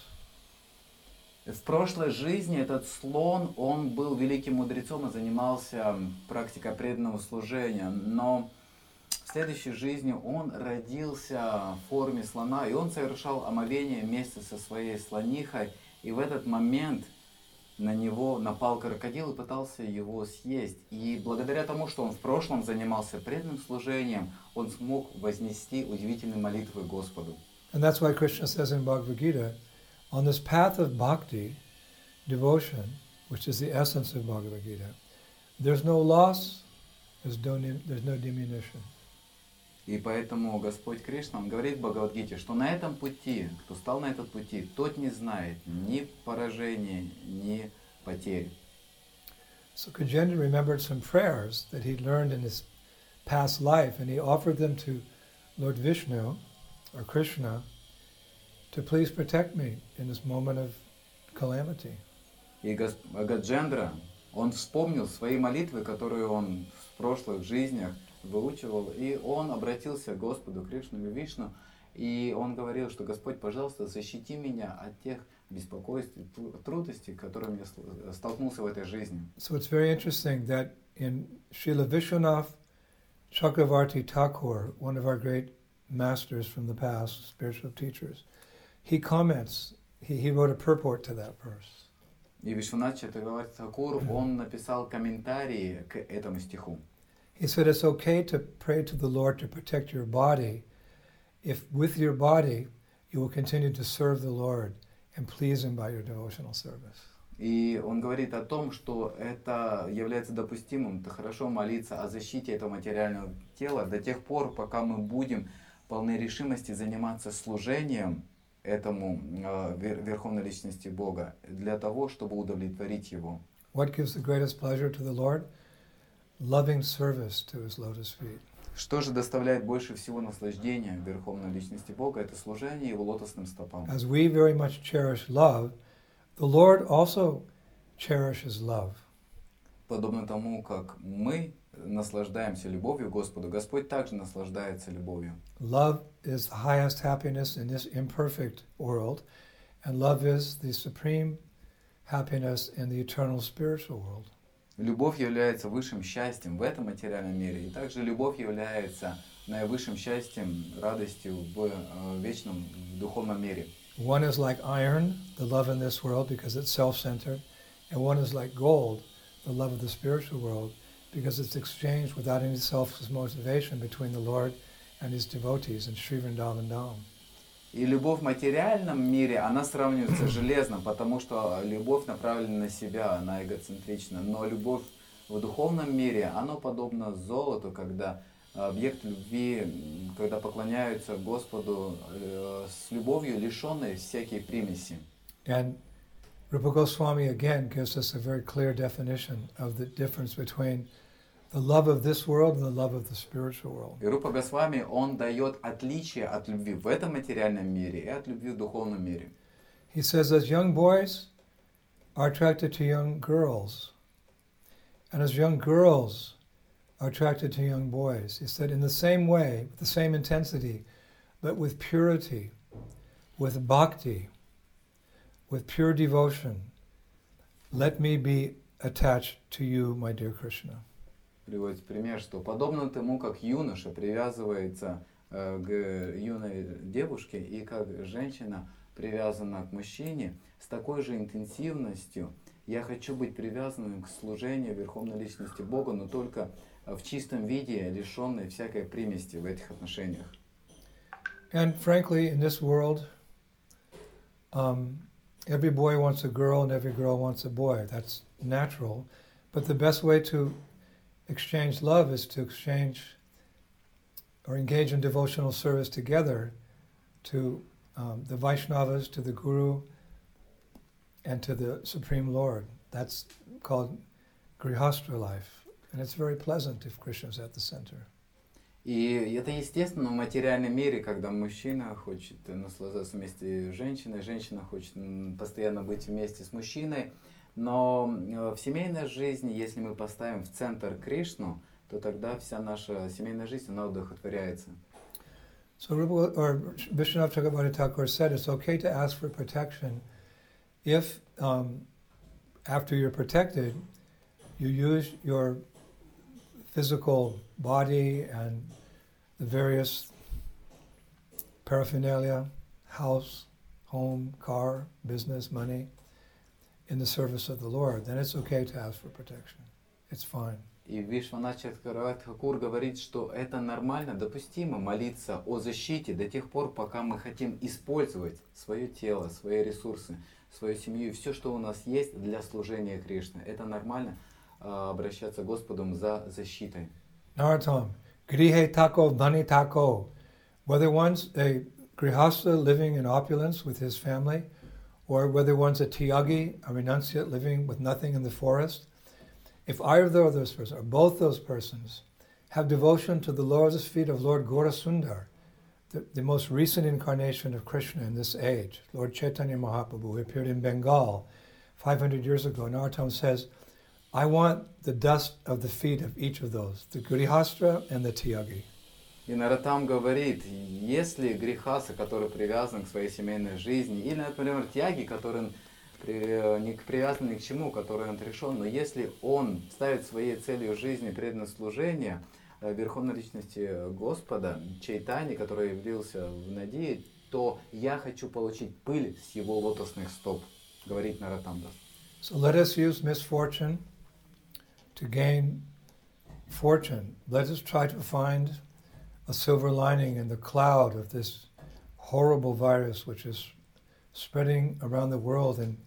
В прошлой жизни этот слон, он был великим мудрецом и занимался практикой преданного служения, но в следующей жизни он родился в форме слона, и он совершал омовение вместе со своей слонихой, и в этот момент на него напал крокодил и пытался его съесть. И благодаря тому, что он в прошлом занимался преданным служением, он смог вознести удивительные молитвы Господу. And that's why Krishna says in Bhagavad Gita, on this path of bhakti, devotion, which is the essence of Bhagavad Gita, there's no loss, there's no diminution. И поэтому Господь Кришна, Он говорит в Бхагавад-гите, что на этом пути, кто стал на этот пути, тот не знает ни поражения, ни потерь. So Gajendra remembered some prayers that he'd learned in his past life, and he offered them to Lord Vishnu, or Krishna, to please protect me in this moment of calamity. И Гаджендра, он вспомнил свои молитвы, которые он в прошлых жизнях выучивал, и он обратился к Господу Кришну и Вишну, и он говорил, что Господь, пожалуйста, защити меня от тех беспокойств и трудностей, которыми я столкнулся в этой жизни. So it's very interesting that in Srila Vishwanath Chakravarti Thakur, one of our great masters from the past, spiritual teachers, he comments, he wrote a purport to that verse. И Вишванат Чакраварти Тхакур, он написал комментарии к этому стиху. He said it's okay to pray to the Lord to protect your body if with your body you will continue to serve the Lord and please Him by your devotional service. И он говорит о том, что это является допустимым. Это хорошо молиться о защите этого материального тела до тех пор, пока мы будем полны решимости заниматься служением этому Верховной Личности Бога, для того, чтобы удовлетворить Его. What gives the greatest pleasure to the Lord? Loving service to His lotus feet. Что же доставляет больше всего наслаждения Верховной Личности Бога? Это служение Его лотосным стопам. As we very much cherish love, the Lord also cherishes love. Подобно тому, как мы наслаждаемся любовью к Господу, Господь также наслаждается любовью. Love is the highest happiness in this imperfect world, and love is the supreme happiness in the eternal spiritual world. Любовь является высшим счастьем в этом материальном мире, и также любовь является наивысшим счастьем, радостью в вечном в духовном мире. One is like iron, the love in this world, because it's self-centered, and one is like gold, the love of the spiritual world, because it's exchanged without any selfish motivation between the Lord and His devotees in Sri Vrindavan Dham. И любовь в материальном мире, она сравнивается с железным, потому что любовь направлена на себя, она эгоцентрична. Но любовь в духовном мире, она подобна золоту, когда объект любви, когда поклоняются Господу с любовью, лишенной всякой примеси. And Rupa Goswami again gives us a very clear definition of the difference between the love of this world and the love of the spiritual world. И Рупа Госвами, он дает отличие от любви в этом материальном мире и от любви в духовном мире. He says as young boys are attracted to young girls, and as young girls are attracted to young boys, he said in the same way, with the same intensity, but with purity, with bhakti, with pure devotion, let me be attached to you, my dear Krishna. Приводит пример, что подобно тому, как юноша привязывается к юной девушке и как женщина привязана к мужчине, с такой же интенсивностью я хочу быть привязанным к служению Верховной Личности Бога, но только в чистом виде, лишенной всякой примеси в этих отношениях. And frankly, in this world, every boy wants a girl and every girl wants a boy. That's natural. But the best way to exchange love is to exchange or engage in devotional service together to the Vaishnavas, to the Guru, and to the Supreme Lord. That's called Grihastra life. And it's very pleasant if Krishna is at the center. И это естественно в материальном мире, когда мужчина хочет наслаждаться вместе с женщиной, женщина хочет постоянно быть вместе с мужчиной. Но в семейной жизни, если мы поставим в центр Кришну, то тогда вся наша семейная жизнь, она удовлетворяется. So Vishwanath Chakravarti Thakur said it's okay to ask for protection if, after you're protected, you use your physical body and the various paraphernalia, house, home, car, business, money, in the service of the Lord, then it's okay to ask for protection. It's fine. И Вишванат Чакраварти Тхакур говорит, что это нормально, допустимо молиться о защите до тех пор, пока мы хотим использовать свое тело, свои ресурсы, свою семью и все, что у нас есть для служения Кришне. Это нормально обращаться к Господу за защитой. Narottam, grihe tako dhani tako. Whether one's a grihastha living in opulence with his family, or whether one's a tyagi, a renunciate living with nothing in the forest, if either of those persons, or both those persons, have devotion to the lotus feet of Lord Gaurasundar, the most recent incarnation of Krishna in this age, Lord Chaitanya Mahaprabhu, who appeared in Bengal 500 years ago, Narottam says, I want the dust of the feet of each of those, the Grihastra and the Tyagi. И Наротам говорит, если грехаса, который привязан к своей семейной жизни, или, например, тяги, который не привязан ни к чему, который он отрешен, но если он ставит своей целью жизни преданное служение Верховной Личности Господа, Чайтани, который явился в Надии, то я хочу получить пыль с его лотосных стоп, говорит Наротам. So let us use misfortune to gain fortune. Let us try to find a silver lining in the cloud of this horrible virus which is spreading around the world and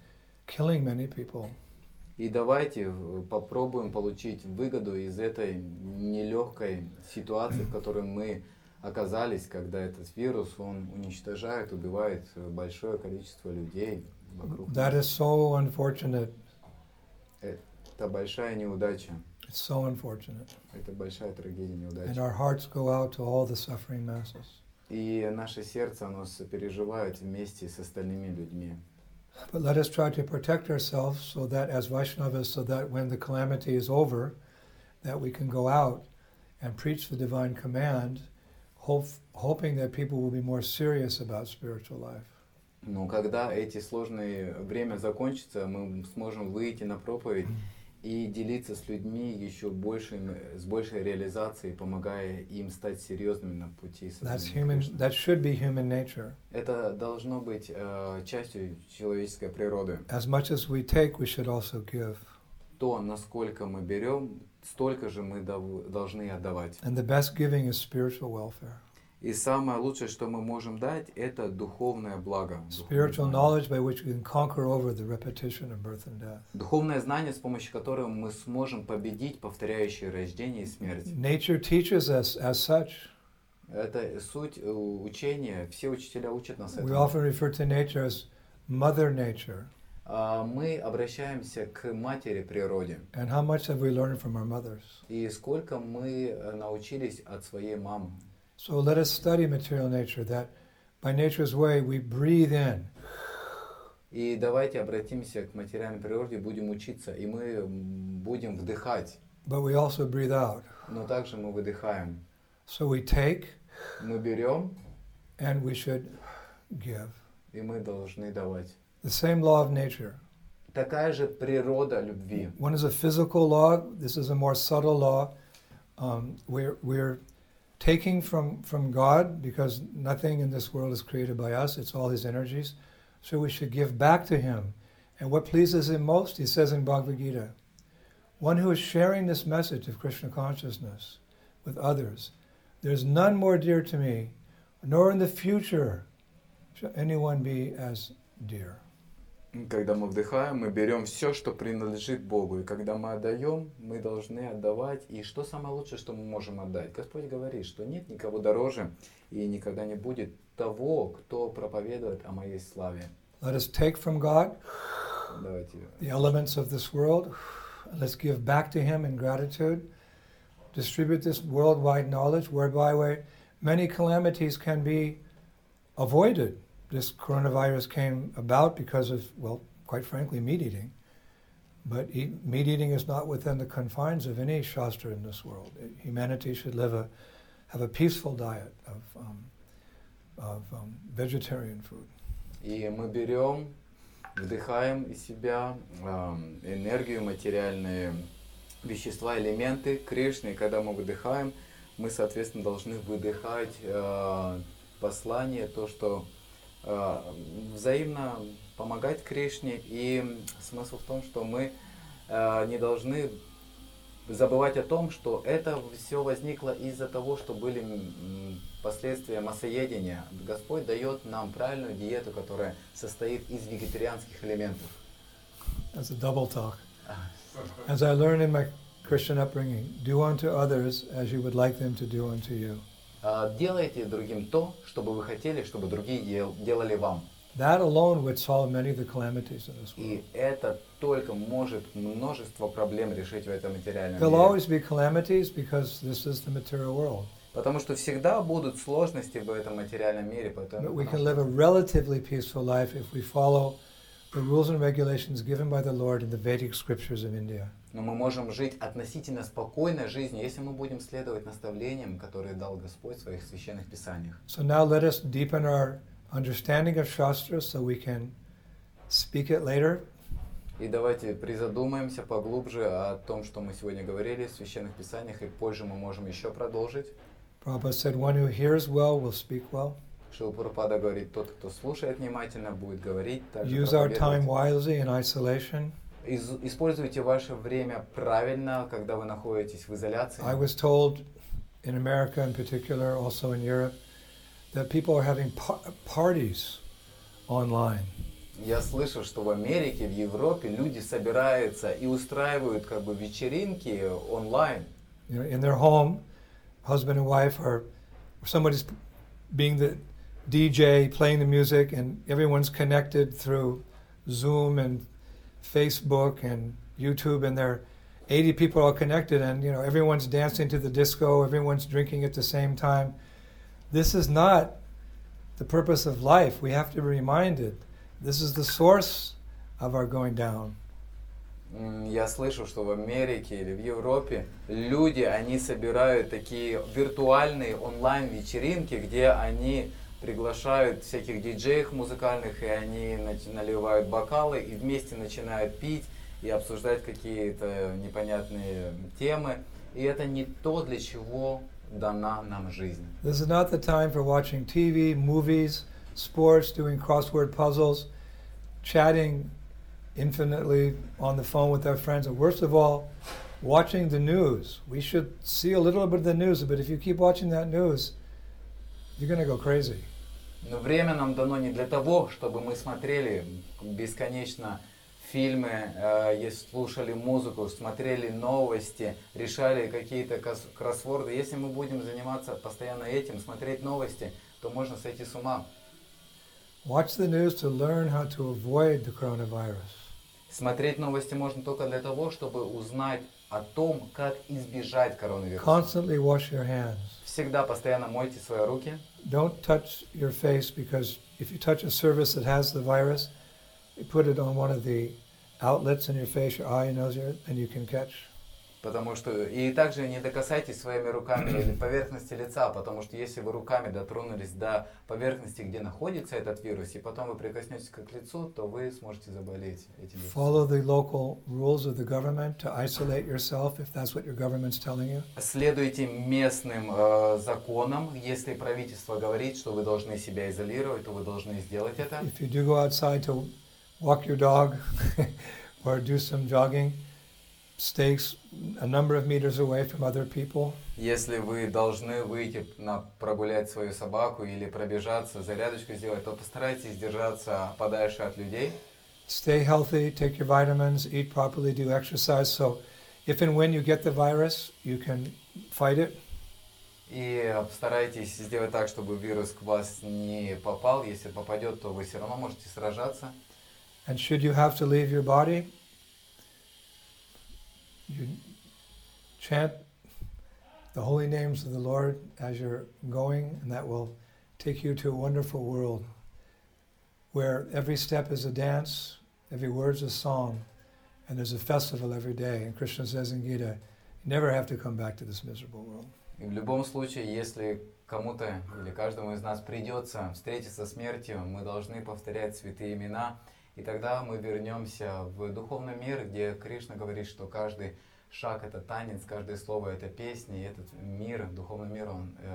killing many people. И давайте попробуем получить выгоду из этой нелегкой ситуации, в которой мы оказались, когда этот вирус, он уничтожает, убивает большое количество людей вокруг That нас. is so unfortunate. Это большая неудача. It's so unfortunate. Это большая трагедия, And неудача. our hearts go out to all the suffering masses. И наше сердце, оно сопереживает вместе с остальными людьми. But let us try to protect ourselves so that as Vaishnavas, so that when the calamity is over, that we can go out and preach the divine command, hoping that people will be more serious about spiritual life. Но когда эти сложные время закончится, мы сможем выйти на проповедь и делиться с людьми еще с большей реализацией, помогая им стать серьезными на пути сознания Кришны. That should be human nature. Это должно быть частью человеческой природы. As much as we take, we should also give. То, насколько мы берем, столько же мы должны отдавать. And the best giving is spiritual welfare. И самое лучшее, что мы можем дать, это духовное благо. Spiritual knowledge by which we can conquer over the repetition of birth and death. Духовное знание, с помощью которого мы сможем победить повторяющее рождение и смерть. Nature teaches us as such. Это суть учения. Все учителя учат нас We этому. often refer to nature as Mother Nature. Мы обращаемся к матери природе. And how much have we learned from our mothers? И сколько мы научились от своей мамы. So let us study material nature, that by nature's way we breathe in. И давайте обратимся к материальной природе, будем учиться, и мы будем вдыхать. But we also breathe out. Но также мы выдыхаем. So we take Мы берем, and we should give. и мы должны давать. The same law of nature. Такая же природа любви. One is a physical law, this is a more subtle law. We're taking from God because nothing in this world is created by us, it's all His energies. So we should give back to Him. And what pleases Him most, He says in Bhagavad Gita, one who is sharing this message of Krishna consciousness with others, there's none more dear to me, nor in the future shall anyone be as dear. Когда мы вдыхаем, мы берем все, что принадлежит Богу. И когда мы отдаем, мы должны отдавать. И что самое лучшее, что мы можем отдать? Господь говорит, что нет никого дороже и никогда не будет того, кто проповедует о моей славе. Let us take from God Давайте. the elements of this world. Let's give back to Him in gratitude. Distribute this worldwide knowledge whereby many calamities can be avoided. This coronavirus came about because of, well, quite frankly, meat eating. But meat eating is not within the confines of any shastra in this world. Humanity should have a peaceful diet of vegetarian food. И мы берем, вдыхаем из себя энергию, материальные вещества, элементы Кришны. И когда мы выдыхаем, мы, соответственно, должны выдыхать послание, то, что взаимно помогать Кришне. И смысл в том, что мы не должны забывать о том, что это все возникло из-за того, что были последствия массоедения. Господь дает нам правильную диету, которая состоит из вегетарианских элементов. That's a double talk. As I learned in my Christian upbringing, do unto others as you would like them to do unto you. Делайте другим то, что бы вы хотели, чтобы другие делали вам. That alone would solve many of the calamities in this world. И это только может множество проблем решить в этом материальном There'll мире. always be calamities because this is the material world. Потому что всегда будут сложности в этом материальном мире. But we can live a relatively peaceful life if we follow the rules and regulations given by the Lord in the Vedic scriptures of India. Но мы можем жить относительно спокойной жизнью, если мы будем следовать наставлениям, которые дал Господь в своих священных писаниях. So now let us deepen our understanding of Shastra so we can speak it later. И давайте призадумаемся поглубже о том, что мы сегодня говорили в священных писаниях, и позже мы можем еще продолжить. Prabhupada said, one who hears well will speak well. Шрила Прабхупада говорит, тот, кто слушает внимательно, будет говорить, также Use our time проповедовать. wisely in isolation. Используйте ваше время правильно, когда вы находитесь в изоляции. I was told in America in particular, also in Europe, that people are having parties online. Я слышал, что в Америке, в Европе люди собираются и устраивают как бы вечеринки онлайн. You know, in their home, husband and wife are, somebody's being the DJ, playing the music, and everyone's connected through Zoom and Facebook and YouTube, and they're 80 people all connected, and you know everyone's dancing to the disco, everyone's drinking at the same time. This is not the purpose of life. We have to be reminded. This is the source of our going down. Я слышу, что в Америке или в Европе люди, они собирают такие виртуальные онлайн-вечеринки, где они приглашают всяких диджеев музыкальных, и они наливают бокалы, и вместе начинают пить и обсуждать какие-то непонятные темы. И это не то, для чего дана нам жизнь. This is not the time for watching TV, movies, sports, doing crossword puzzles, chatting infinitely on the phone with our friends, and worst of all, watching the news. We should see a little bit of the news, but if you keep watching that news, you're going to go crazy. Но время нам дано не для того, чтобы мы смотрели бесконечно фильмы, слушали музыку, смотрели новости, решали какие-то кроссворды. Если мы будем заниматься постоянно этим, смотреть новости, то можно сойти с ума. Watch the news to learn how to avoid the coronavirus. Смотреть новости можно только для того, чтобы узнать о том, как избежать коронавируса. Constantly wash your hands. Всегда постоянно мойте свои руки. Don't touch your face, because if you touch a surface that has the virus, you put it on one of the outlets in your face, your eye, your nose, and you can catch. Потому что и также не докасайтесь своими руками или поверхности лица, потому что если вы руками дотронулись до поверхности, где находится этот вирус, и потом вы прикоснетесь к лицу, то вы сможете заболеть этим вирусом. Follow the local rules of the government to isolate yourself if that's what your government's telling you. Следуйте местным законам. Если правительство говорит, что вы должны себя изолировать, то вы должны сделать это. If you do go outside to walk your dog or do some jogging, stay a number of meters away from other people. Если вы должны выйти прогулять свою собаку или пробежаться, зарядочку сделать, то постарайтесь держаться подальше от людей. Stay healthy, take your vitamins, eat properly, do exercise, so if and when you get the virus, you can fight it. И старайтесь сделать так, чтобы вирус к вас не попал. Если попадет, то вы все равно можете сражаться. And should you have to leave your body, you chant the holy names of the Lord as you're going, and that will take you to a wonderful world where every step is a dance, every word is a song, and there's a festival every day. And Krishna says in Gita, you never have to come back to this miserable world. И в любом случае, если кому-то или каждому из нас придется встретиться с смертью, мы должны повторять святые имена, и тогда мы вернемся в духовный мир, где Кришна говорит, что каждый шаг — это танец, каждое слово — это песня, и этот мир, духовный мир,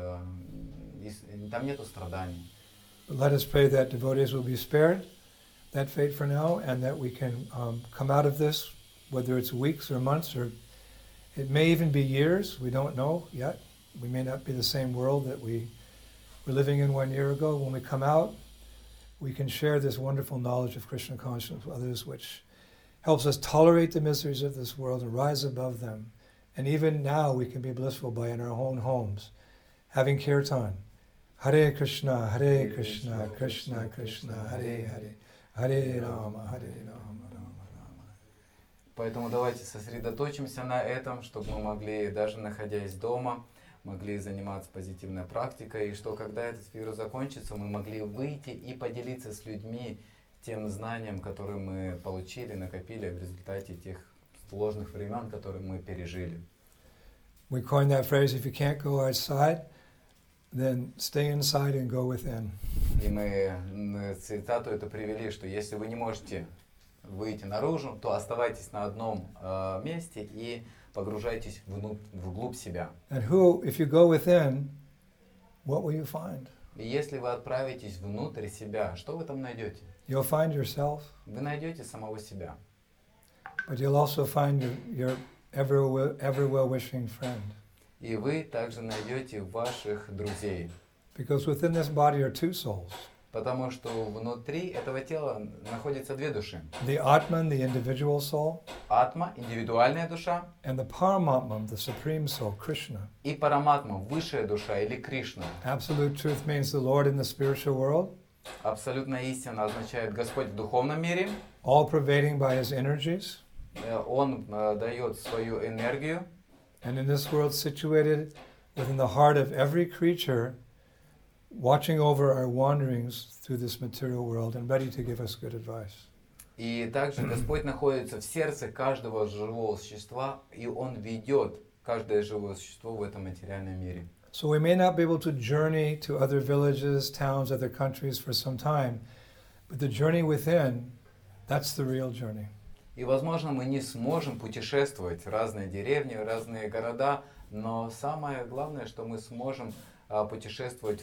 там нету страданий. Let us pray that devotees will be spared that fate for now, and that we can come out of this, whether it's weeks or months, or it may even be years. We don't know yet. We may not be the same world that we were living in 1 year ago. When we come out, we can share this wonderful knowledge of Krishna consciousness with others, which helps us tolerate the miseries of this world and rise above them. And even now we can be blissful by in our own homes, having kirtan. Hare Krishna, Krishna Krishna, Hare Hare, Hare Rama, Hare Rama, Rama Rama. Поэтому давайте сосредоточимся на этом, чтобы мы могли, даже находясь дома, могли заниматься позитивной практикой, и что когда этот вирус закончится, мы могли выйти и поделиться с людьми тем знанием, которое мы получили, накопили в результате тех сложных времен, которые мы пережили. We coined that phrase, if you can't go outside, then stay inside and go within. И мы цитату это привели, что если вы не можете выйти наружу, то оставайтесь на одном месте и погружайтесь вглубь себя. And who, if you go within, what will you find? И если вы отправитесь внутрь себя, что вы там найдете? You'll find yourself. Вы найдете самого себя. But you'll also find your ever well-wishing friend. И вы также найдете ваших друзей. Because within this body are two souls. Потому что внутри этого тела находятся две души. The Atman, the individual soul, Атма, индивидуальная душа, and the Paramatman, the supreme soul, Krishna. и Параматма, высшая душа или Кришна. Absolute truth means the Lord in the spiritual world, Абсолютная истина означает Господь в духовном мире. all pervading by his energies, Он дает свою энергию. and in this world situated within the heart of every creature, watching over our wanderings through this material world and ready to give us good advice. И также Господь находится в сердце каждого живого существа, и Он ведет каждое живое существо в этом материальном мире. So we may not be able to journey to other villages, towns, other countries for some time, but the journey within, that's the real journey. И, возможно, мы не сможем путешествовать в разные деревни, в разные города, но самое главное, что мы сможем путешествовать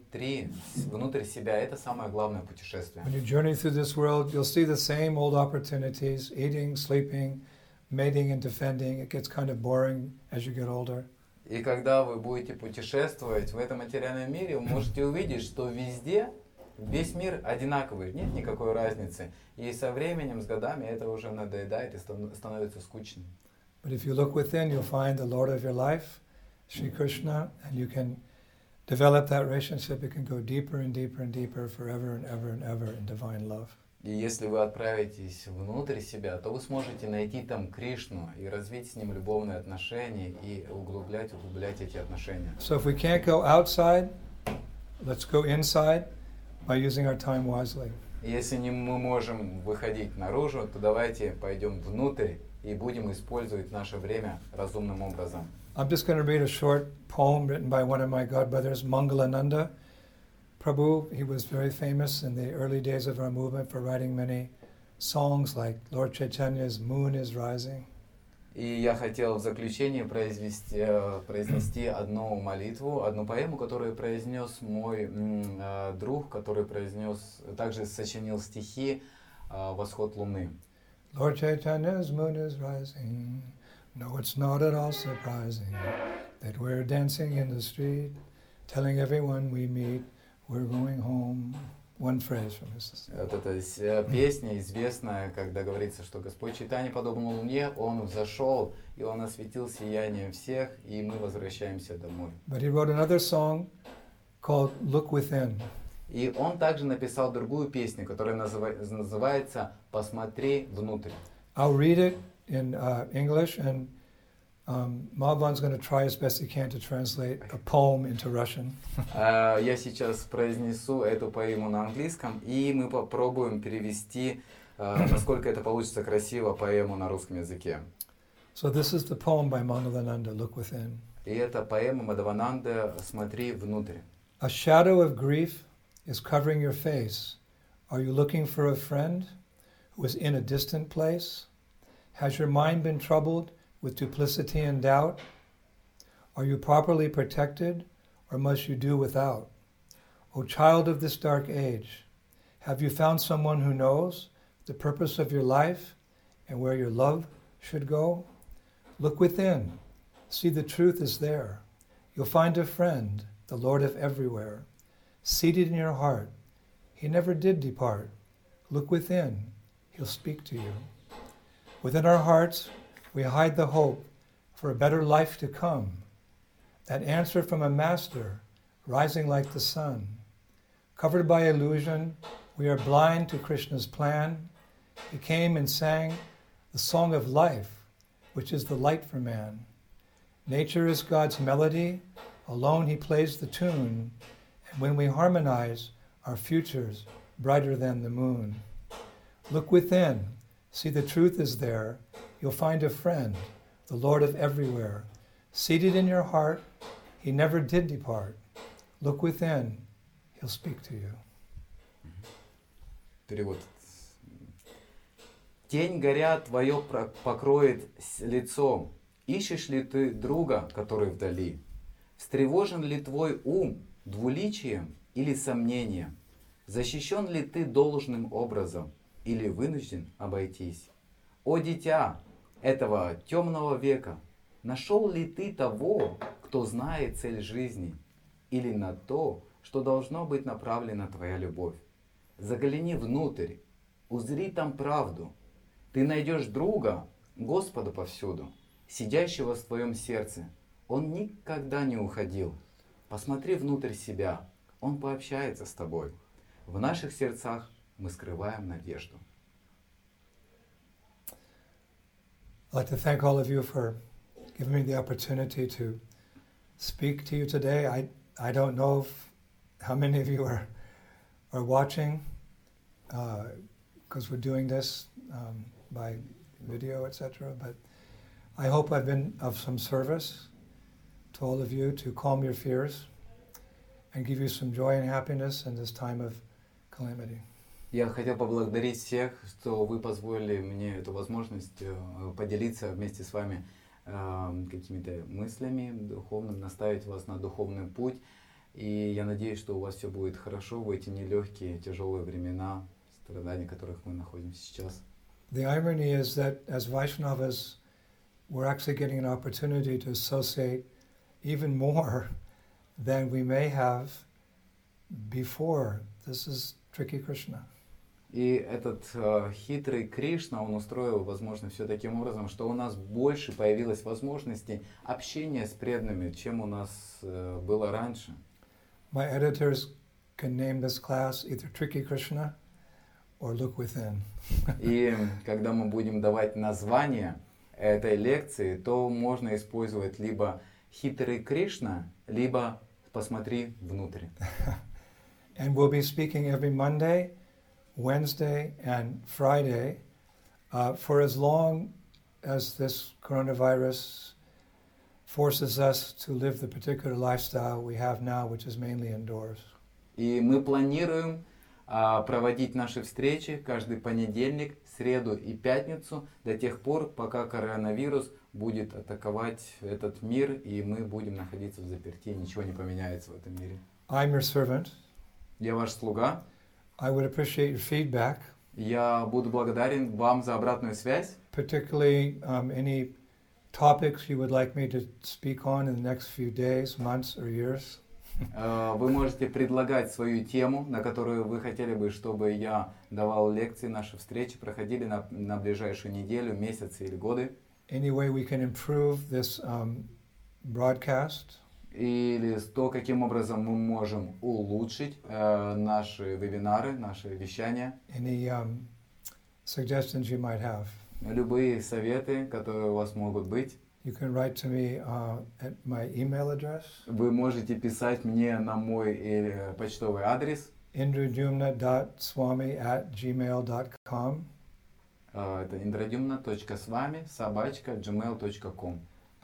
внутрь себя. Это самое главное путешествие. When you journey through this world, you'll see the same old opportunities, eating, sleeping, mating and defending. It gets kind of boring as you get older. И когда вы будете путешествовать в этом материальном мире, вы можете увидеть, что везде весь мир одинаковый, нет никакой разницы. И со временем, с годами это уже надоедает и становится скучным. But if you look within, you'll find the Lord of your life, Sri Krishna, and you can develop that relationship. It can go deeper and deeper and deeper forever and ever and ever in divine love. И если вы отправитесь внутрь себя, то вы сможете найти там Кришну и развить с ним любовные отношения и углублять эти отношения. So if we can't go outside, let's go inside by using our time wisely. Если не мы можем выходить наружу, то давайте пойдем внутрь и будем использовать наше время разумным образом. I'm just going to read a short poem written by one of my godbrothers, Mangalananda Prabhu. He was very famous in the early days of our movement for writing many songs like Lord Chaitanya's Moon is Rising. И я хотел в заключение произнести одну молитву, одну поэму, которую произнес мой друг, который также сочинил стихи «Восход луны». Lord Chaitanya's moon is rising. No, it's not at all surprising that we're dancing in the street, telling everyone we meet we're going home. One phrase from his. Вот эта песня известная, когда говорится, что Господь Чайтанья, подобно Луне, Он взошел, и Он осветил сиянием всех, и мы возвращаемся домой. But he wrote another song called Look Within. И он также написал другую песню, которая называется «Посмотри внутрь». I'll read it in English, and Madhvan's going to try as best he can to translate a poem into Russian. Я сейчас произнесу эту поэму на английском, и мы попробуем перевести, насколько это получится красиво, поэму на русском языке. So this is the poem by Mangalananda, Look Within. И это поэма Мадхавананды «Смотри внутрь». A shadow of grief is covering your face. Are you looking for a friend who is in a distant place? Has your mind been troubled with duplicity and doubt? Are you properly protected, or must you do without? O child of this dark age, have you found someone who knows the purpose of your life and where your love should go? Look within. See, the truth is there. You'll find a friend, the Lord of everywhere, seated in your heart. He never did depart. Look within. He'll speak to you. Within our hearts, we hide the hope for a better life to come, that answer from a master rising like the sun. Covered by illusion, we are blind to Krishna's plan. He came and sang the song of life, which is the light for man. Nature is God's melody, alone he plays the tune, and when we harmonize, our future's brighter than the moon. Look within, see the truth is there. You'll find a friend, the Lord of everywhere. Seated in your heart, he never did depart. Look within, he'll speak to you. Перевод. Тень горя твое покроет лицо. Ищешь ли ты друга, который вдали? Встревожен ли твой ум двуличием или сомнением? Защищен ли ты должным образом или вынужден обойтись? О, дитя этого темного века, нашел ли ты того, кто знает цель жизни, или на то что должно быть направлена твоя любовь. Загляни внутрь, узри там правду. Ты найдешь друга, Господа повсюду, сидящего в твоем сердце. Он никогда не уходил. Посмотри внутрь себя, Он пообщается с тобой. В наших сердцах мы скрываем надежду. I'd like to thank all of you for giving me the opportunity to speak to you today. I don't know how many of you are watching, because we're doing this by video, etc. But I hope I've been of some service to all of you to calm your fears and give you some joy and happiness in this time of calamity. Я хотел поблагодарить всех, что вы позволили мне эту возможность поделиться вместе с вами какими-то мыслями духовными, наставить вас на духовный путь. И я надеюсь, что у вас все будет хорошо в эти нелегкие, тяжелые времена, страданий, в которых мы находимся сейчас. The irony is that as Vaishnavas, we're actually getting an opportunity to associate even more than we may have before. This is tricky Krishna. И этот хитрый Кришна, он устроил, возможно, все таким образом, что у нас больше появилось возможностей общения с преданными, чем у нас было раньше. My editors can name this class either Tricky Krishna or Look Within. И когда мы будем давать название этой лекции, то можно использовать либо хитрый Кришна, либо посмотри внутрь. And we'll be speaking every Monday, Wednesday and Friday for as long as this coronavirus forces us to live the particular lifestyle we have now, which is mainly indoors. И мы планируем проводить наши встречи каждый понедельник, среду и пятницу до тех пор, пока коронавирус будет атаковать этот мир, и мы будем находиться в заперти, ничего не поменяется в этом мире. I'm your servant. Я ваш слуга. I would appreciate your feedback, Я буду благодарен вам за обратную связь, particularly any topics you would like me to speak on in the next few days, months, or years. Вы можете предлагать свою тему, на которую вы хотели бы, чтобы я давал лекции, наши встречи проходили на ближайшую неделю, месяцы или годы. Any way we can improve this broadcast. Или то, каким образом мы можем улучшить наши вебинары, наши вещания. Any suggestions you might have. Любые советы, которые у вас могут быть. You can write to me at my email address. Вы можете писать мне на мой почтовый адрес. indradyumna.swami@gmail.com. Это indradyumna.swami@gmail.com.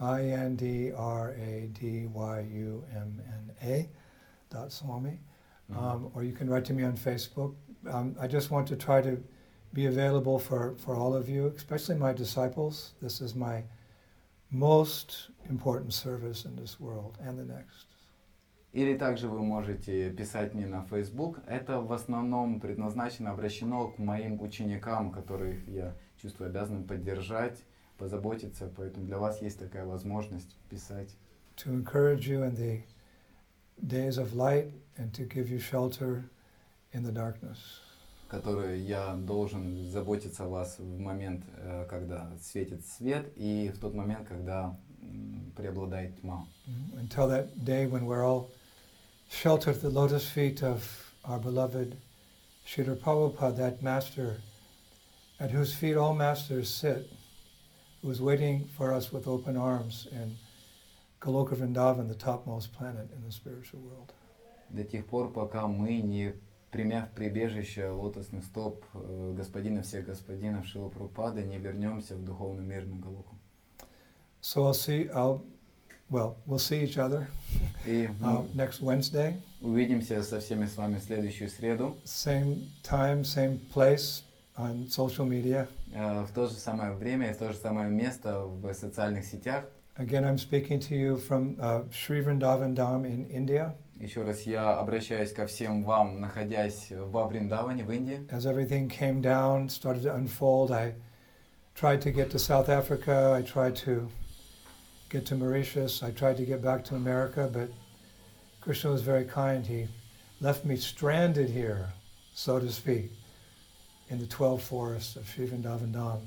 indradyumna.swami. Or you can write to me on Facebook. I just want to try to be available for all of you, especially my disciples. This is my most important service in this world and the next. Или также вы можете писать мне на Facebook. Это в основном предназначено, обращено к моим ученикам, которых я чувствую обязанным поддержать, позаботиться. Поэтому для вас есть такая возможность писать. To encourage you in the days of light and to give you shelter in the darkness. Которые я должен заботиться о вас в момент, когда светит свет, и в тот момент, когда преобладает тьма. Until that day when we're all sheltered at the lotus feet of our beloved Srila Prabhupada, that master at whose feet all masters sit, who is waiting for us with open arms in Goloka Vrindavan, the topmost planet in the spiritual world. До тех пор, пока мы не примяв прибежище лотосных стоп господина всех господинов Шрилы Прабхупады, не вернемся в духовный мир на Галоку. So we'll see each other next Wednesday. Увидимся со всеми с вами в следующую среду. Same time, same place on social media. В то же самое время и в то же самое место в социальных сетях. Again, I'm speaking to you from Sri Vrindavan Dham in India. Еще раз я обращаюсь ко всем вам, находясь во Вриндаване, в Индии. As everything came down, started to unfold, I tried to get to South Africa, I tried to get to Mauritius, I tried to get back to America, but Krishna was very kind. He left me stranded here, so to speak, in the 12 forests of Sri Vrindavan Dham.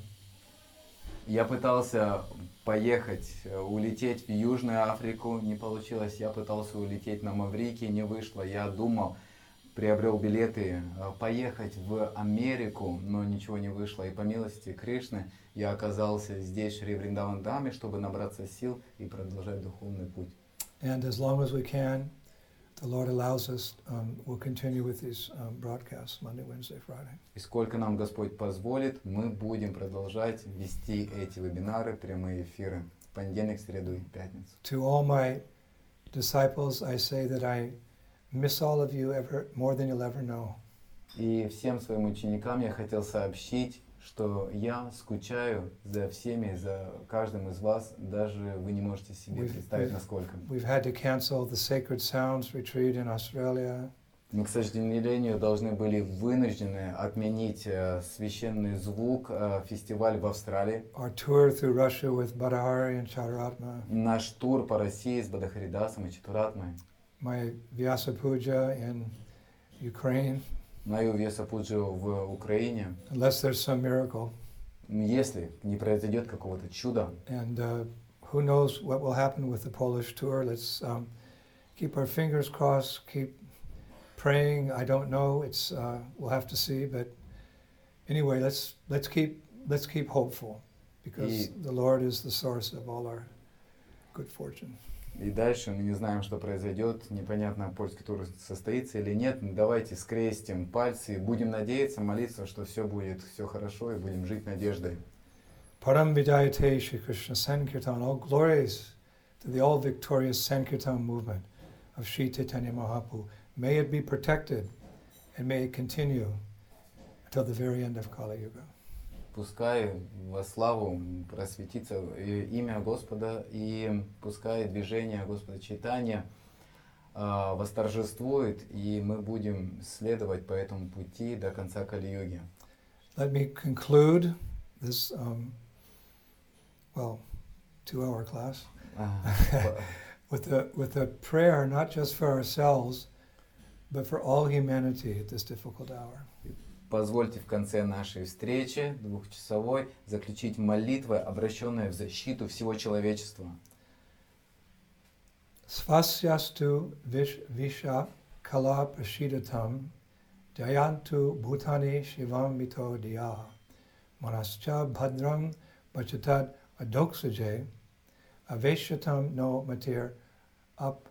Я пытался поехать, улететь в Южную Африку, не получилось. Я пытался улететь на Маврикий, не вышло. Я думал, приобрел билеты поехать в Америку, но ничего не вышло. И по милости Кришны я оказался здесь, в Шри Вриндаван Dham, чтобы набраться сил и продолжать духовный путь. And as long as we can, the Lord allows us, we'll continue with these broadcasts Monday, Wednesday, Friday. И сколько нам Господь позволит, мы будем продолжать вести эти вебинары, прямые эфиры в понедельник, среду и пятницу. To all my disciples, I say that I miss all of you more than you'll ever know. И всем своим ученикам я хотел сообщить, что я скучаю за всеми, за каждым из вас, даже вы не можете себе представить, насколько. We've had to cancel the Sacred Sounds retreat in Australia. Мы, к сожалению, должны были вынуждены отменить священный звук фестиваль в Австралии. Our tour through Russia with Badahari and Chaturatma. Наш тур по России с Бадахаридасом и Чатуратмой. My Vyasa Puja in Ukraine. Мою Вьясапуджу в Украине. Unless there's some miracle. Если не произойдет какого-то чуда. And who knows what will happen with the Polish tour? Let's keep our fingers crossed. Keep praying. I don't know. It's we'll have to see. But anyway, let's keep hopeful, because the Lord is the source of all our good fortune. И дальше мы не знаем, что произойдет, непонятно, польский тур состоится или нет. Но давайте скрестим пальцы и будем надеяться, молиться, что все будет все хорошо, и будем жить надеждой. Param Vidayate Shri Krishna Sankirtan. All glories to the all-victorious Sankirtan movement of Sri Chaitanya Mahaprabhu. May it be protected and may it continue until the very end of Kali Yuga. Пускай во славу просветится имя Господа, и пускай движение Господа Чайтанья восторжествует, и мы будем следовать по этому пути до конца Кали-юги. Let me conclude this, 2-hour class with a prayer, not just for ourselves, but for all humanity at this difficult hour. Позвольте в конце нашей встречи, двухчасовой, заключить молитвой, обращенной в защиту всего человечества. Svasyastu visha kala prashidatam jayantu bhutani shivam mito diya manascha bhadram bhachatat adoksaje aveshatam no matir up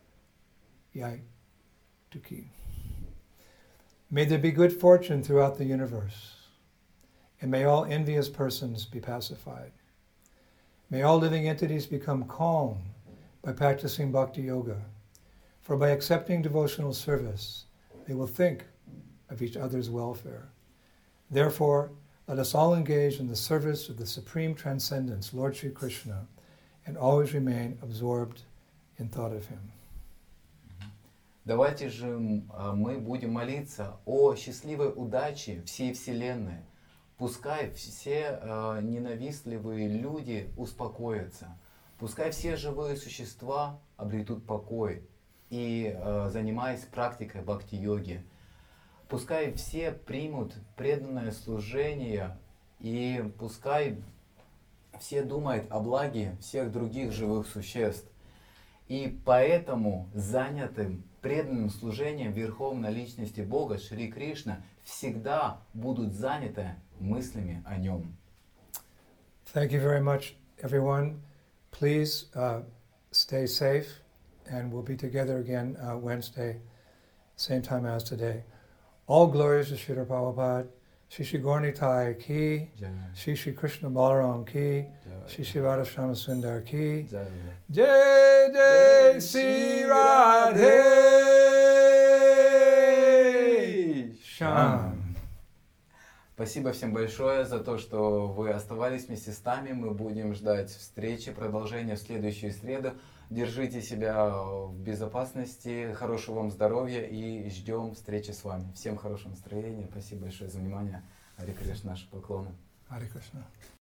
yaituki. May there be good fortune throughout the universe, and may all envious persons be pacified. May all living entities become calm by practicing bhakti yoga, for by accepting devotional service, they will think of each other's welfare. Therefore, let us all engage in the service of the Supreme Transcendence, Lord Sri Krishna, and always remain absorbed in thought of Him. Давайте же мы будем молиться о счастливой удаче всей Вселенной. Пускай все ненавистливые люди успокоятся. Пускай все живые существа обретут покой и занимаясь практикой бхакти-йоги. Пускай все примут преданное служение, и пускай все думают о благе всех других живых существ. И поэтому занятым преданным служением Верховной Личности Бога Шри Кришна всегда будут заняты мыслями о Нем. Thank you very much, everyone. Please stay safe, and we'll be together again Wednesday, same time as today. All glories to Srila Prabhupada, Shri Shri Gaura Ki, Shri Shri Krishna Balaram Ki, Shri Shri Radha Shama Sundar Ki, Jai Jai Shri Radhe Sham. Спасибо всем большое за то, что вы оставались вместе с нами. Мы будем ждать встречи, продолжения в следующую среду. Держите себя в безопасности, хорошего вам здоровья и ждем встречи с вами. Всем хорошего настроения. Спасибо большое за внимание. Харе Кришна, наши поклоны. Харе Кришна.